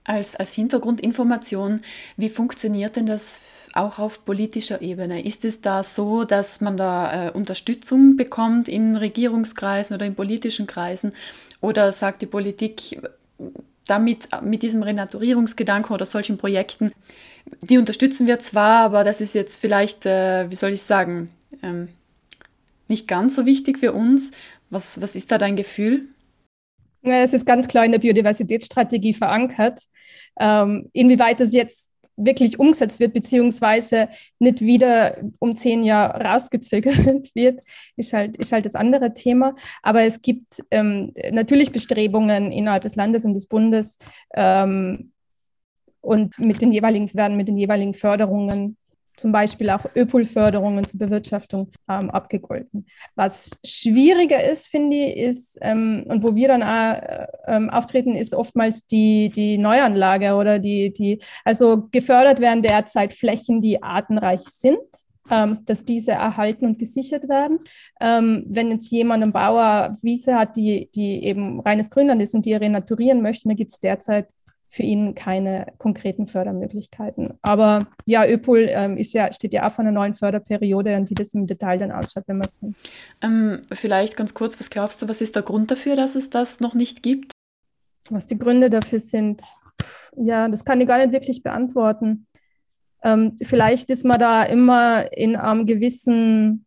Als, als Hintergrundinformation, wie funktioniert denn das auch auf politischer Ebene? Ist es da so, dass man da äh, Unterstützung bekommt in Regierungskreisen oder in politischen Kreisen? Oder sagt die Politik damit, mit diesem Renaturierungsgedanken oder solchen Projekten, die unterstützen wir zwar, aber das ist jetzt vielleicht, äh, wie soll ich sagen, ähm, nicht ganz so wichtig für uns. Was, was ist da dein Gefühl? Ja, es ist ganz klar in der Biodiversitätsstrategie verankert. Ähm, inwieweit das jetzt wirklich umgesetzt wird, beziehungsweise nicht wieder um zehn Jahre rausgezögert wird, ist halt, ist halt das andere Thema. Aber es gibt ähm, natürlich Bestrebungen innerhalb des Landes und des Bundes ähm, und mit den jeweiligen, werden mit den jeweiligen Förderungen, zum Beispiel auch Öpol-Förderungen zur Bewirtschaftung ähm, abgegolten. Was schwieriger ist, finde ich, ist, ähm, und wo wir dann auch ähm, auftreten, ist oftmals die, die Neuanlage oder die, die, also gefördert werden derzeit Flächen, die artenreich sind, ähm, dass diese erhalten und gesichert werden. Ähm, wenn jetzt jemand, ein Bauer, Wiese hat, die, die eben reines Grünland ist und die renaturieren möchte, dann gibt es derzeit für ihn keine konkreten Fördermöglichkeiten. Aber ja, Öpol ähm, ist ja, steht ja auch vor einer neuen Förderperiode und wie das im Detail dann ausschaut, wenn wir es sehen. Ähm, vielleicht ganz kurz, was glaubst du, was ist der Grund dafür, dass es das noch nicht gibt? Was die Gründe dafür sind, ja, das kann ich gar nicht wirklich beantworten. Ähm, vielleicht ist man da immer in einem gewissen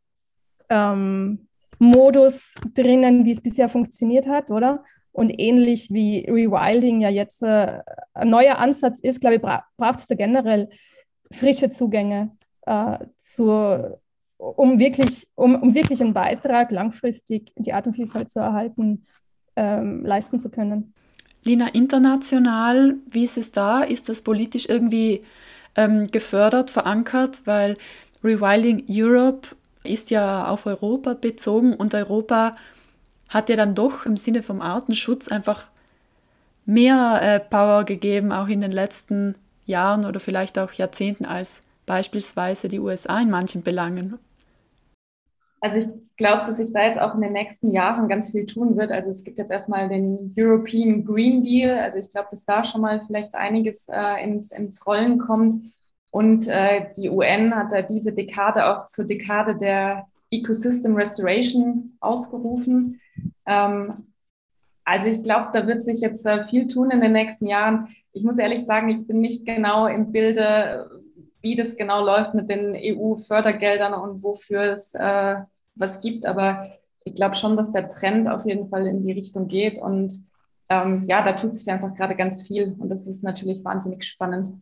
ähm, Modus drinnen, wie es bisher funktioniert hat, oder? Und ähnlich wie Rewilding ja jetzt äh, ein neuer Ansatz ist, glaube ich, bra- braucht es da generell frische Zugänge, äh, zur, um, wirklich, um, um wirklich einen Beitrag langfristig die Artenvielfalt zu erhalten, ähm, leisten zu können. Lina, international, wie ist es da? Ist das politisch irgendwie ähm, gefördert, verankert? Weil Rewilding Europe ist ja auf Europa bezogen und Europa hat ja dann doch im Sinne vom Artenschutz einfach mehr äh, Power gegeben, auch in den letzten Jahren oder vielleicht auch Jahrzehnten als beispielsweise die U S A in manchen Belangen. Also ich glaube, dass sich da jetzt auch in den nächsten Jahren ganz viel tun wird. Also es gibt jetzt erstmal den European Green Deal. Also ich glaube, dass da schon mal vielleicht einiges äh, ins, ins Rollen kommt. Und äh, die U N hat da diese Dekade auch zur Dekade der Ecosystem Restoration ausgerufen. Ähm, also ich glaube, da wird sich jetzt äh, viel tun in den nächsten Jahren. Ich muss ehrlich sagen, ich bin nicht genau im Bilde, wie das genau läuft mit den E U-Fördergeldern und wofür es äh, was gibt. Aber ich glaube schon, dass der Trend auf jeden Fall in die Richtung geht. Und ähm, ja, da tut sich einfach gerade ganz viel. Und das ist natürlich wahnsinnig spannend.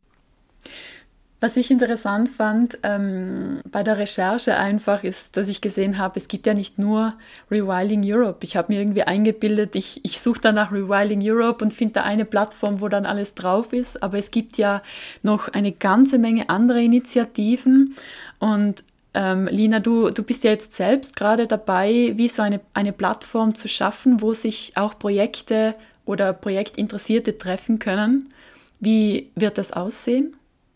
Was ich interessant fand ähm, bei der Recherche einfach ist, dass ich gesehen habe, es gibt ja nicht nur Rewilding Europe. Ich habe mir irgendwie eingebildet, ich, ich suche dann nach Rewilding Europe und finde da eine Plattform, wo dann alles drauf ist. Aber es gibt ja noch eine ganze Menge andere Initiativen. Und ähm, Lina, du, du bist ja jetzt selbst gerade dabei, wie so eine, eine Plattform zu schaffen, wo sich auch Projekte oder Projektinteressierte treffen können. Wie wird das aussehen?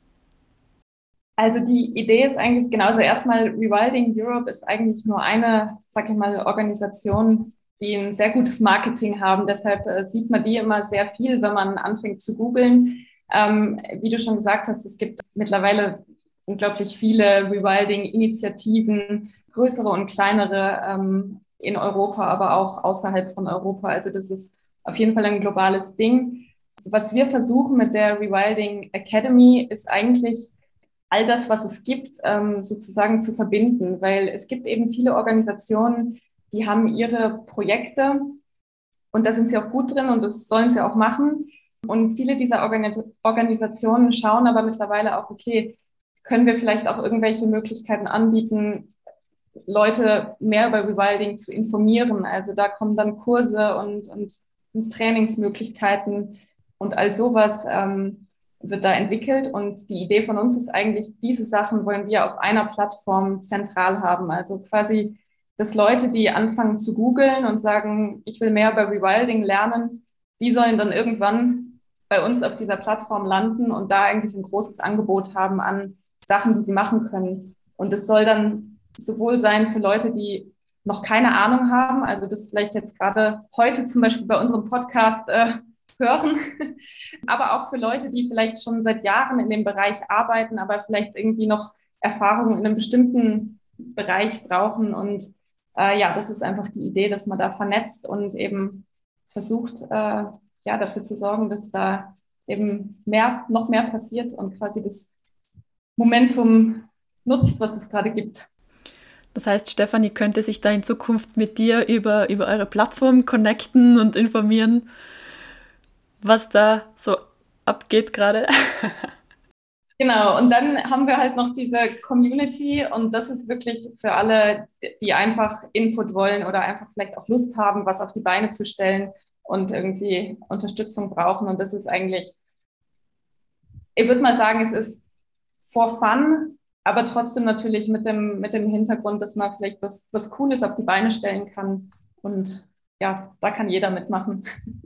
Also die Idee ist eigentlich genauso. Erstmal, Rewilding Europe ist eigentlich nur eine, sag ich mal, Organisation, die ein sehr gutes Marketing haben. Deshalb äh, sieht man die immer sehr viel, wenn man anfängt zu googeln. Ähm, wie du schon gesagt hast, es gibt mittlerweile unglaublich viele Rewilding-Initiativen, größere und kleinere ähm, in Europa, aber auch außerhalb von Europa. Also das ist auf jeden Fall ein globales Ding. Was wir versuchen mit der Rewilding Academy ist eigentlich, all das, was es gibt, ähm, sozusagen zu verbinden, weil es gibt eben viele Organisationen, die haben ihre Projekte und da sind sie auch gut drin und das sollen sie auch machen. Und viele dieser Organis- Organisationen schauen aber mittlerweile auch, okay, können wir vielleicht auch irgendwelche Möglichkeiten anbieten, Leute mehr über Rewilding zu informieren. Also da kommen dann Kurse und, und Trainingsmöglichkeiten und all sowas ähm, wird da entwickelt. Und die Idee von uns ist eigentlich, diese Sachen wollen wir auf einer Plattform zentral haben. Also quasi, dass Leute, die anfangen zu googeln und sagen, ich will mehr über Rewilding lernen, die sollen dann irgendwann bei uns auf dieser Plattform landen und da eigentlich ein großes Angebot haben an Sachen, die sie machen können. Und es soll dann sowohl sein für Leute, die noch keine Ahnung haben, also das vielleicht jetzt gerade heute zum Beispiel bei unserem Podcast äh, hören, aber auch für Leute, die vielleicht schon seit Jahren in dem Bereich arbeiten, aber vielleicht irgendwie noch Erfahrung in einem bestimmten Bereich brauchen. Und äh, ja, das ist einfach die Idee, dass man da vernetzt und eben versucht, äh, ja, dafür zu sorgen, dass da eben mehr, noch mehr passiert und quasi das Momentum nutzt, was es gerade gibt. Das heißt, Stefanie könnte sich da in Zukunft mit dir über, über eure Plattform connecten und informieren, was da so abgeht gerade. Genau, und dann haben wir halt noch diese Community und das ist wirklich für alle, die einfach Input wollen oder einfach vielleicht auch Lust haben, was auf die Beine zu stellen und irgendwie Unterstützung brauchen. Und das ist eigentlich, ich würde mal sagen, es ist for fun, aber trotzdem natürlich mit dem, mit dem Hintergrund, dass man vielleicht was, was Cooles auf die Beine stellen kann. Und ja, da kann jeder mitmachen.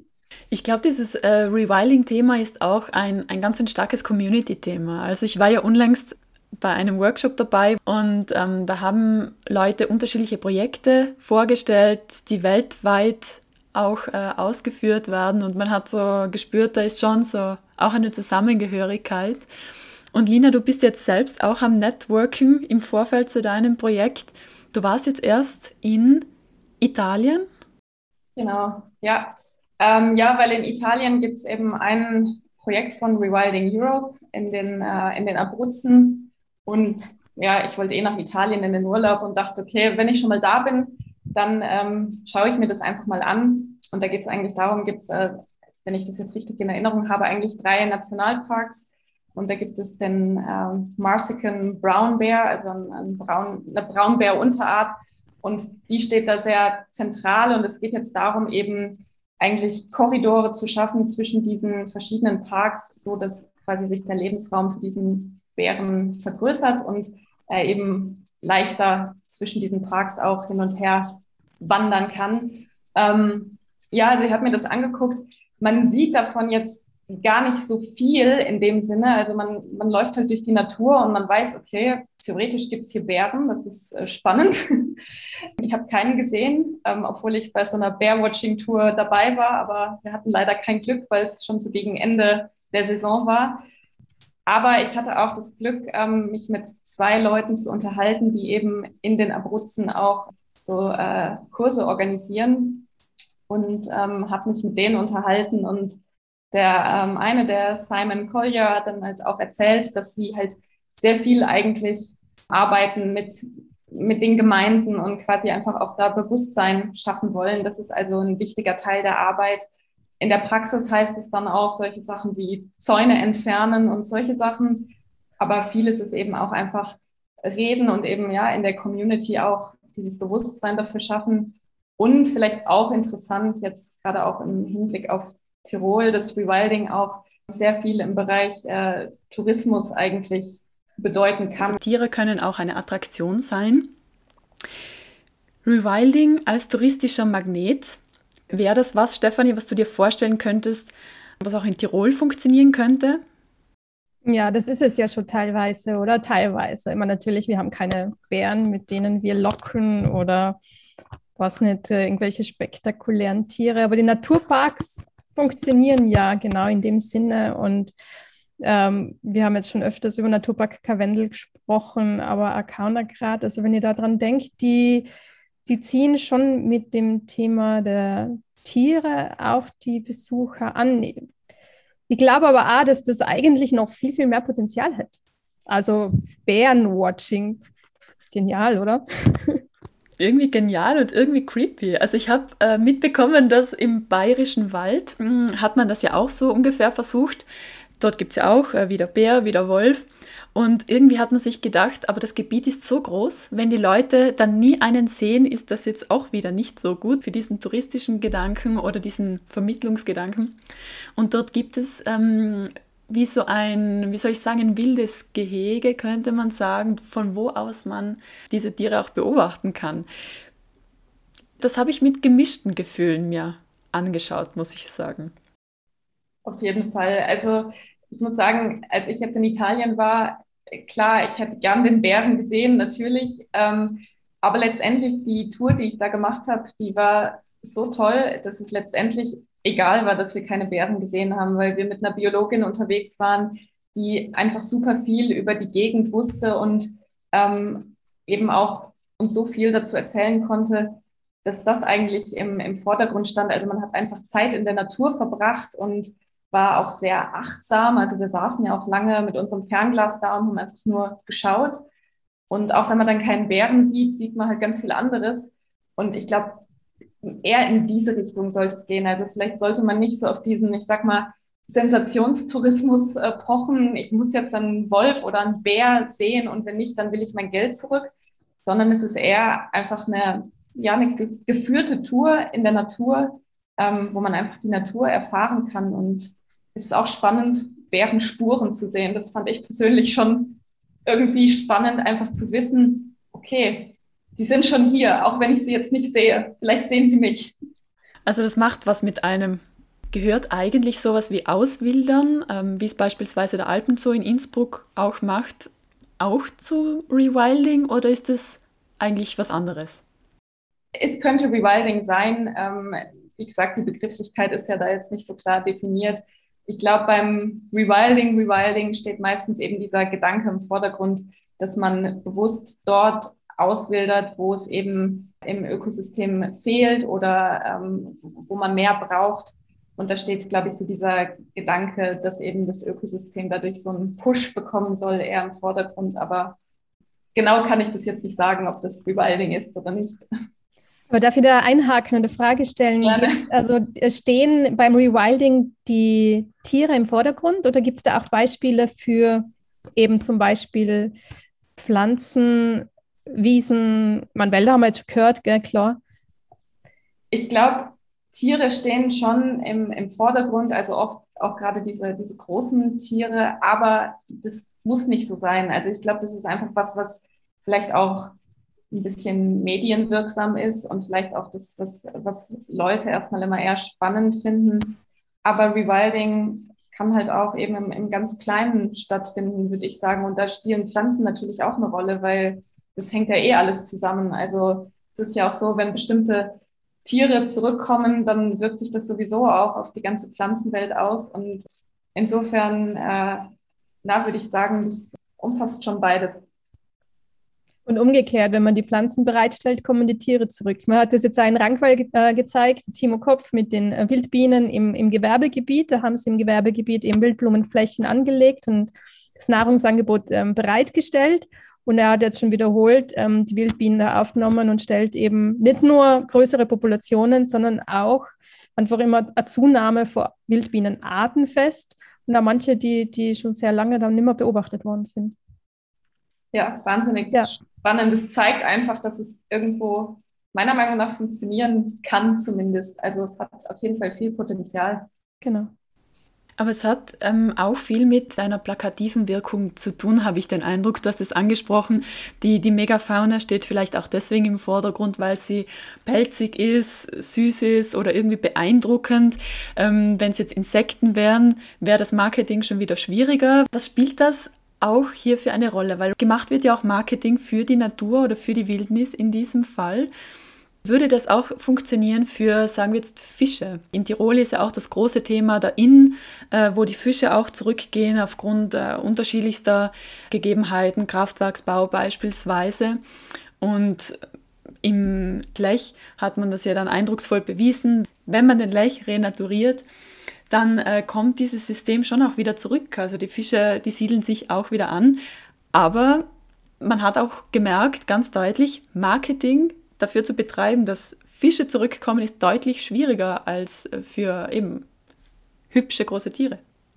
Ich glaube, dieses äh, Rewilding-Thema ist auch ein, ein ganz ein starkes Community-Thema. Also ich war ja unlängst bei einem Workshop dabei und ähm, da haben Leute unterschiedliche Projekte vorgestellt, die weltweit auch äh, ausgeführt werden und man hat so gespürt, da ist schon so auch eine Zusammengehörigkeit. Und Lina, du bist jetzt selbst auch am Networking im Vorfeld zu deinem Projekt. Du warst jetzt erst in Italien? Genau, ja. Ähm, ja, weil in Italien gibt es eben ein Projekt von Rewilding Europe in den, äh, in den Abruzzen. Und ja, ich wollte eh nach Italien in den Urlaub und dachte, okay, wenn ich schon mal da bin, dann ähm, schaue ich mir das einfach mal an. Und da geht es eigentlich darum, gibt es, äh, wenn ich das jetzt richtig in Erinnerung habe, eigentlich drei Nationalparks. Und da gibt es den ähm, Marsican Brown Bear, also ein, ein Braun, eine Braunbär-Unterart. Und die steht da sehr zentral. Und es geht jetzt darum, eben eigentlich Korridore zu schaffen zwischen diesen verschiedenen Parks, so dass quasi sich der Lebensraum für diesen Bären vergrößert und er eben leichter zwischen diesen Parks auch hin und her wandern kann. Ähm, ja, also ich habe mir das angeguckt. Man sieht davon jetzt gar nicht so viel in dem Sinne. Also man, man läuft halt durch die Natur und man weiß, okay, theoretisch gibt es hier Bären. Das ist äh, spannend. Ich habe keinen gesehen, ähm, obwohl ich bei so einer Bear-Watching-Tour dabei war. Aber wir hatten leider kein Glück, weil es schon so gegen Ende der Saison war. Aber ich hatte auch das Glück, ähm, mich mit zwei Leuten zu unterhalten, die eben in den Abruzzen auch so äh, Kurse organisieren. Und ähm, habe mich mit denen unterhalten und der ähm, eine, der Simon Collier, hat dann halt auch erzählt, dass sie halt sehr viel eigentlich arbeiten mit, mit den Gemeinden und quasi einfach auch da Bewusstsein schaffen wollen. Das ist also ein wichtiger Teil der Arbeit. In der Praxis heißt es dann auch solche Sachen wie Zäune entfernen und solche Sachen. Aber vieles ist eben auch einfach reden und eben ja in der Community auch dieses Bewusstsein dafür schaffen. Und vielleicht auch interessant, jetzt gerade auch im Hinblick auf Tirol, dass Rewilding auch sehr viel im Bereich äh, Tourismus eigentlich bedeuten kann. Also Tiere können auch eine Attraktion sein. Rewilding als touristischer Magnet, wäre das was, Stefanie, was du dir vorstellen könntest, was auch in Tirol funktionieren könnte? Ja, das ist es ja schon teilweise, oder? Teilweise. Immer natürlich, wir haben keine Bären, mit denen wir locken oder was nicht, äh, irgendwelche spektakulären Tiere, aber die Naturparks funktionieren ja genau in dem Sinne und ähm, wir haben jetzt schon öfters über Naturpark Karwendel gesprochen, aber Arkaunergrad, also wenn ihr daran denkt, die, die ziehen schon mit dem Thema der Tiere auch die Besucher an. Ich glaube aber auch, dass das eigentlich noch viel, viel mehr Potenzial hat. Also Bärenwatching, genial, oder? Irgendwie genial und irgendwie creepy. Also ich habe äh, mitbekommen, dass im Bayerischen Wald mh, hat man das ja auch so ungefähr versucht. Dort gibt es ja auch äh, wieder Bär, wieder Wolf. Und irgendwie hat man sich gedacht, aber das Gebiet ist so groß, wenn die Leute dann nie einen sehen, ist das jetzt auch wieder nicht so gut für diesen touristischen Gedanken oder diesen Vermittlungsgedanken. Und dort gibt es ähm, wie so ein, wie soll ich sagen, ein wildes Gehege, könnte man sagen, von wo aus man diese Tiere auch beobachten kann. Das habe ich mit gemischten Gefühlen mir angeschaut, muss ich sagen. Auf jeden Fall. Also ich muss sagen, als ich jetzt in Italien war, klar, ich hätte gern den Bären gesehen, natürlich. Ähm, aber letztendlich die Tour, die ich da gemacht habe, die war so toll, dass es letztendlich egal war, dass wir keine Bären gesehen haben, weil wir mit einer Biologin unterwegs waren, die einfach super viel über die Gegend wusste und ähm, eben auch uns so viel dazu erzählen konnte, dass das eigentlich im, im Vordergrund stand. Also man hat einfach Zeit in der Natur verbracht und war auch sehr achtsam. Also wir saßen ja auch lange mit unserem Fernglas da und haben einfach nur geschaut. Und auch wenn man dann keinen Bären sieht, sieht man halt ganz viel anderes. Und ich glaube, eher in diese Richtung sollte es gehen. Also vielleicht sollte man nicht so auf diesen, ich sag mal, Sensationstourismus äh, pochen. Ich muss jetzt einen Wolf oder einen Bär sehen und wenn nicht, dann will ich mein Geld zurück. Sondern es ist eher einfach eine, ja, eine ge geführte Tour in der Natur, ähm, wo man einfach die Natur erfahren kann. Und es ist auch spannend, Bärenspuren zu sehen. Das fand ich persönlich schon irgendwie spannend, einfach zu wissen, okay, die sind schon hier, auch wenn ich sie jetzt nicht sehe. Vielleicht sehen sie mich. Also das macht was mit einem. Gehört eigentlich sowas wie Auswildern, ähm, wie es beispielsweise der Alpenzoo in Innsbruck auch macht, auch zu Rewilding oder ist das eigentlich was anderes? Es könnte Rewilding sein. Ähm, wie gesagt, die Begrifflichkeit ist ja da jetzt nicht so klar definiert. Ich glaube, beim Rewilding, Rewilding steht meistens eben dieser Gedanke im Vordergrund, dass man bewusst dort auswildert, wo es eben im Ökosystem fehlt oder ähm, wo man mehr braucht. Und da steht, glaube ich, so dieser Gedanke, dass eben das Ökosystem dadurch so einen Push bekommen soll, eher im Vordergrund. Aber genau kann ich das jetzt nicht sagen, ob das Rewilding ist oder nicht. Aber darf ich da einhaken und eine Frage stellen? Gibt's, also stehen beim Rewilding die Tiere im Vordergrund oder gibt es da auch Beispiele für eben zum Beispiel Pflanzen, Wiesen, man Wälder haben wir jetzt schon gehört, gell, klar. Ich glaube, Tiere stehen schon im, im Vordergrund, also oft auch gerade diese, diese großen Tiere, aber das muss nicht so sein. Also ich glaube, das ist einfach was, was vielleicht auch ein bisschen medienwirksam ist und vielleicht auch das, was, was Leute erstmal immer eher spannend finden. Aber Rewilding kann halt auch eben im, im ganz Kleinen stattfinden, würde ich sagen. Und da spielen Pflanzen natürlich auch eine Rolle, weil das hängt ja eh alles zusammen. Also es ist ja auch so, wenn bestimmte Tiere zurückkommen, dann wirkt sich das sowieso auch auf die ganze Pflanzenwelt aus. Und insofern, äh, na, würde ich sagen, das umfasst schon beides. Und umgekehrt, wenn man die Pflanzen bereitstellt, kommen die Tiere zurück. Man hat das jetzt in Rangwall ge äh, gezeigt, Timo Kopf mit den äh, Wildbienen im, im Gewerbegebiet. Da haben sie im Gewerbegebiet eben Wildblumenflächen angelegt und das Nahrungsangebot ähm, bereitgestellt. Und er hat jetzt schon wiederholt ähm, die Wildbienen da aufgenommen und stellt eben nicht nur größere Populationen, sondern auch einfach immer eine Zunahme von Wildbienenarten fest. Und da manche, die, die schon sehr lange dann nicht mehr beobachtet worden sind. Ja, wahnsinnig ja. spannend. Das zeigt einfach, dass es irgendwo meiner Meinung nach funktionieren kann zumindest. Also es hat auf jeden Fall viel Potenzial. Genau. Aber es hat ähm, auch viel mit einer plakativen Wirkung zu tun, habe ich den Eindruck. Du hast es angesprochen, die, die Megafauna steht vielleicht auch deswegen im Vordergrund, weil sie pelzig ist, süß ist oder irgendwie beeindruckend. Ähm, wenn es jetzt Insekten wären, wäre das Marketing schon wieder schwieriger. Was spielt das auch hier für eine Rolle? Weil gemacht wird ja auch Marketing für die Natur oder für die Wildnis in diesem Fall. Würde das auch funktionieren für, sagen wir jetzt, Fische? In Tirol ist ja auch das große Thema der Inn, äh, wo die Fische auch zurückgehen aufgrund äh, unterschiedlichster Gegebenheiten, Kraftwerksbau beispielsweise. Und im Lech hat man das ja dann eindrucksvoll bewiesen. Wenn man den Lech renaturiert, dann äh, kommt dieses System schon auch wieder zurück. Also die Fische, die siedeln sich auch wieder an. Aber man hat auch gemerkt, ganz deutlich, Marketing dafür zu betreiben, dass Fische zurückkommen, ist deutlich schwieriger als für eben hübsche große Tiere.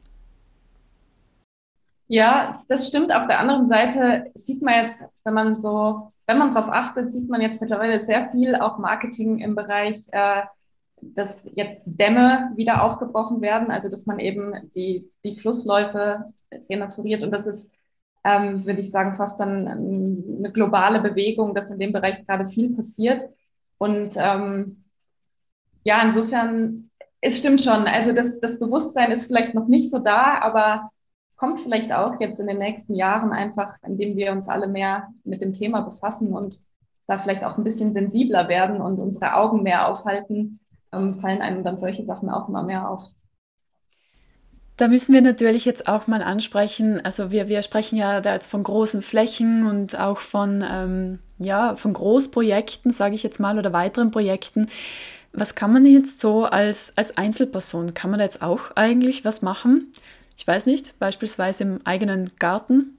Ja, das stimmt. Auf der anderen Seite sieht man jetzt, wenn man so, wenn man darauf achtet, sieht man jetzt mittlerweile sehr viel auch Marketing im Bereich, äh, dass jetzt Dämme wieder aufgebrochen werden, also dass man eben die, die Flussläufe renaturiert und das ist Ähm, würde ich sagen, fast dann eine globale Bewegung, dass in dem Bereich gerade viel passiert. Und ähm, ja, insofern, es stimmt schon. Also das, das Bewusstsein ist vielleicht noch nicht so da, aber kommt vielleicht auch jetzt in den nächsten Jahren einfach, indem wir uns alle mehr mit dem Thema befassen und da vielleicht auch ein bisschen sensibler werden und unsere Augen mehr aufhalten, ähm, fallen einem dann solche Sachen auch immer mehr auf. Da müssen wir natürlich jetzt auch mal ansprechen, also wir, wir sprechen ja da jetzt von großen Flächen und auch von, ähm, ja, von Großprojekten, sage ich jetzt mal, oder weiteren Projekten. Was kann man jetzt so als, als Einzelperson, kann man da jetzt auch eigentlich was machen? Ich weiß nicht, beispielsweise im eigenen Garten?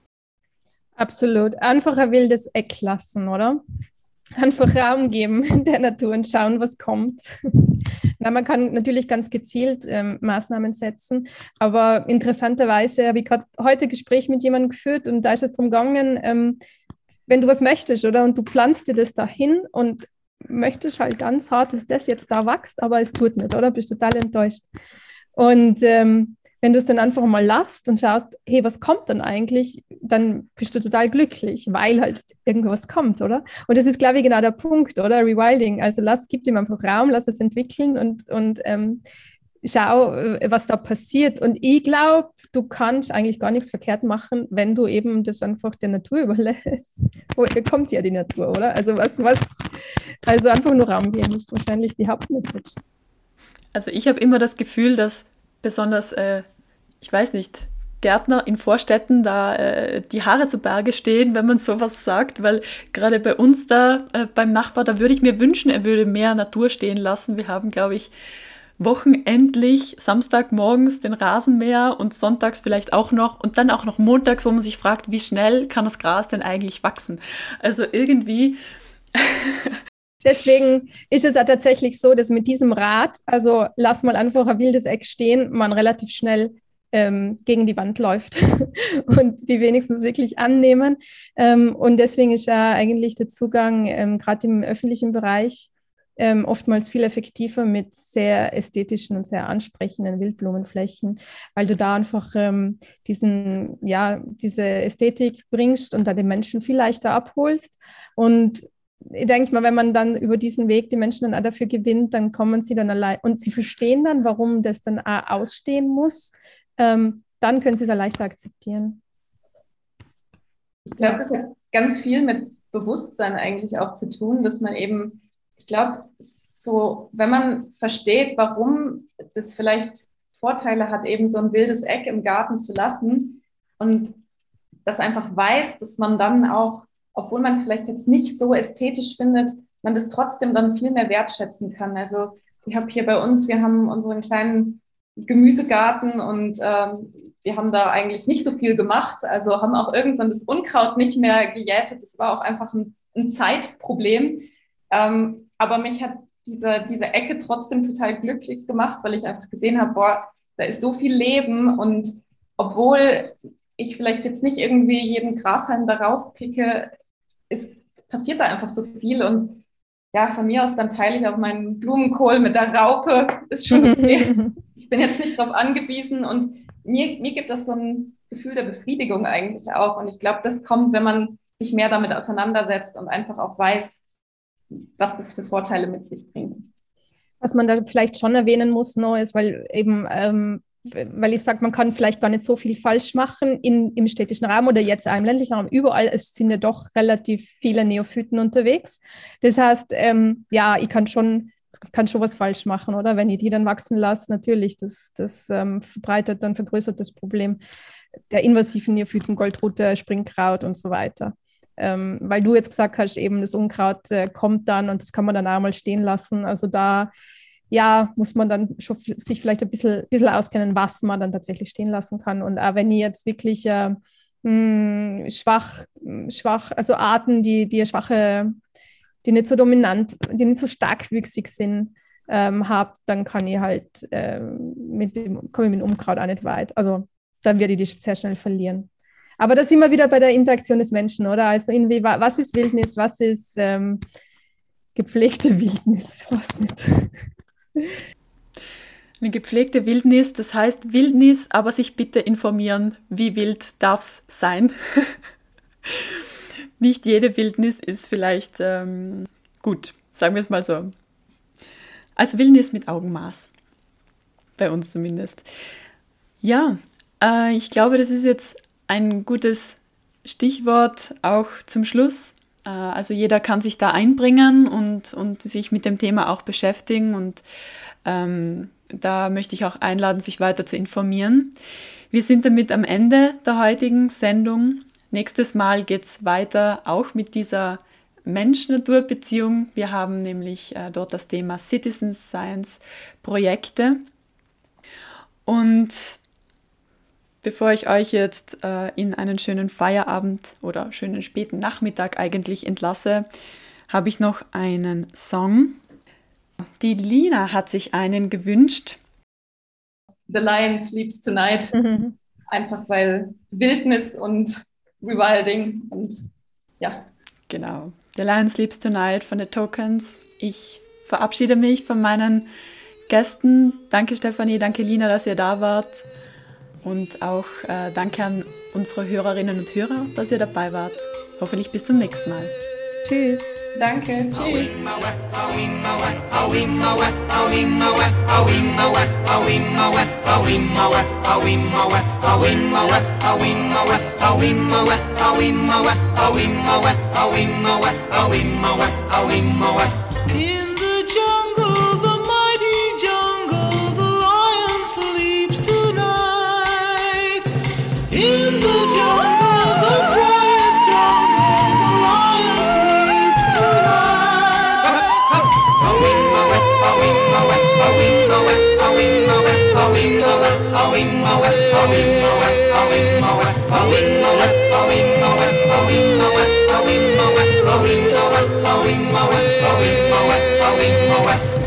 Absolut. Einfach ein wildes Eck lassen, oder? Einfach Raum geben der Natur und schauen, was kommt. Na, man kann natürlich ganz gezielt ähm, Maßnahmen setzen, aber interessanterweise habe ich gerade heute ein Gespräch mit jemandem geführt und da ist es darum gegangen, ähm, wenn du was möchtest, oder? Und du pflanzt dir das dahin und möchtest halt ganz hart, dass das jetzt da wächst, aber es tut nicht, oder? Bist total enttäuscht. Und ähm, wenn du es dann einfach mal lässt und schaust, hey, was kommt dann eigentlich, dann bist du total glücklich, weil halt irgendwas kommt, oder? Und das ist, glaube ich, genau der Punkt, oder? Rewilding. Also lass, gib ihm einfach Raum, lass es entwickeln und, und ähm, schau, was da passiert. Und ich glaube, du kannst eigentlich gar nichts verkehrt machen, wenn du eben das einfach der Natur überlässt. Woher kommt ja die Natur, oder? Also was, was, also einfach nur Raum geben ist wahrscheinlich die Hauptmessage. Also ich habe immer das Gefühl, dass besonders, äh, ich weiß nicht, Gärtner in Vorstädten da äh, die Haare zu Berge stehen, wenn man sowas sagt, weil gerade bei uns da äh, beim Nachbar, da würde ich mir wünschen, er würde mehr Natur stehen lassen. Wir haben, glaube ich, wochenendlich Samstagmorgens den Rasenmäher und sonntags vielleicht auch noch und dann auch noch montags, wo man sich fragt, wie schnell kann das Gras denn eigentlich wachsen? Also irgendwie... Deswegen ist es ja tatsächlich so, dass mit diesem Rad, also lass mal einfach ein wildes Eck stehen, man relativ schnell ähm, gegen die Wand läuft und die wenigstens wirklich annehmen. Ähm, und deswegen ist ja eigentlich der Zugang ähm, gerade im öffentlichen Bereich ähm, oftmals viel effektiver mit sehr ästhetischen und sehr ansprechenden Wildblumenflächen, weil du da einfach ähm, diesen, ja, diese Ästhetik bringst und da den Menschen viel leichter abholst. Und ich denke mal, wenn man dann über diesen Weg die Menschen dann auch dafür gewinnt, dann kommen sie dann allein und sie verstehen dann, warum das dann auch ausstehen muss, ähm, dann können sie es ja leichter akzeptieren. Ich glaube, das hat ganz viel mit Bewusstsein eigentlich auch zu tun, dass man eben, ich glaube, so, wenn man versteht, warum das vielleicht Vorteile hat, eben so ein wildes Eck im Garten zu lassen und das einfach weiß, dass man dann auch, obwohl man es vielleicht jetzt nicht so ästhetisch findet, man das trotzdem dann viel mehr wertschätzen kann. Also ich habe hier bei uns, wir haben unseren kleinen Gemüsegarten und ähm, wir haben da eigentlich nicht so viel gemacht, also haben auch irgendwann das Unkraut nicht mehr gejätet. Das war auch einfach ein, ein Zeitproblem. Ähm, aber mich hat diese, diese Ecke trotzdem total glücklich gemacht, weil ich einfach gesehen habe, boah, da ist so viel Leben und obwohl ich vielleicht jetzt nicht irgendwie jeden Grashalm da rauspicke, ist, passiert da einfach so viel und ja, von mir aus dann teile ich auch meinen Blumenkohl mit der Raupe, ist schon okay. Ich bin jetzt nicht darauf angewiesen und mir, mir gibt das so ein Gefühl der Befriedigung eigentlich auch und ich glaube, das kommt, wenn man sich mehr damit auseinandersetzt und einfach auch weiß, was das für Vorteile mit sich bringt. Was man da vielleicht schon erwähnen muss noch ist, weil eben ähm, weil ich sage, man kann vielleicht gar nicht so viel falsch machen in, im städtischen Raum oder jetzt auch im ländlichen Raum. Überall es sind ja doch relativ viele Neophyten unterwegs. Das heißt, ähm, ja, ich kann schon, kann schon was falsch machen, oder? Wenn ich die dann wachsen lasse, natürlich, das, das ähm, verbreitet, dann vergrößert das Problem der invasiven Neophyten, Goldrute, Springkraut und so weiter. Ähm, weil du jetzt gesagt hast, eben das Unkraut äh, kommt dann und das kann man dann auch mal stehen lassen. Also da ja, muss man dann schon sich vielleicht ein bisschen, bisschen auskennen, was man dann tatsächlich stehen lassen kann. Und auch wenn ich jetzt wirklich äh, mh, schwach, schwach, also Arten, die, die schwache, die nicht so dominant, die nicht so starkwüchsig sind, ähm, habe, dann kann ich halt ähm, mit dem, komme ich mit dem Unkraut auch nicht weit. Also dann werde ich die sehr schnell verlieren. Aber da sind wir wieder bei der Interaktion des Menschen, oder? Also irgendwie, was ist Wildnis, was ist ähm, gepflegte Wildnis, was nicht. Eine gepflegte Wildnis, das heißt Wildnis, aber sich bitte informieren, wie wild darf es sein. Nicht jede Wildnis ist vielleicht ähm, gut, sagen wir es mal so. Also Wildnis mit Augenmaß, bei uns zumindest. Ja, äh, ich glaube, das ist jetzt ein gutes Stichwort auch zum Schluss. Also jeder kann sich da einbringen und, und sich mit dem Thema auch beschäftigen. Und ähm, da möchte ich auch einladen, sich weiter zu informieren. Wir sind damit am Ende der heutigen Sendung. Nächstes Mal geht es weiter, auch mit dieser Mensch-Natur-Beziehung. Wir haben nämlich äh, dort das Thema Citizen Science-Projekte. Und bevor ich euch jetzt äh, in einen schönen Feierabend oder schönen späten Nachmittag eigentlich entlasse, habe ich noch einen Song. Die Lina hat sich einen gewünscht. The Lion Sleeps Tonight. Mhm. Einfach weil Wildnis und Rewilding und ja. Genau. The Lion Sleeps Tonight von The Tokens. Ich verabschiede mich von meinen Gästen. Danke Stefanie, danke Lina, dass ihr da wart. Und auch äh, danke an unsere Hörerinnen und Hörer, dass ihr dabei wart. Hoffentlich bis zum nächsten Mal. Tschüss. Danke, tschüss. In the jungle, the mighty jungle, the lion sleeps tonight. In the jungle, the quiet jungle, the lion sleeps tonight. Away,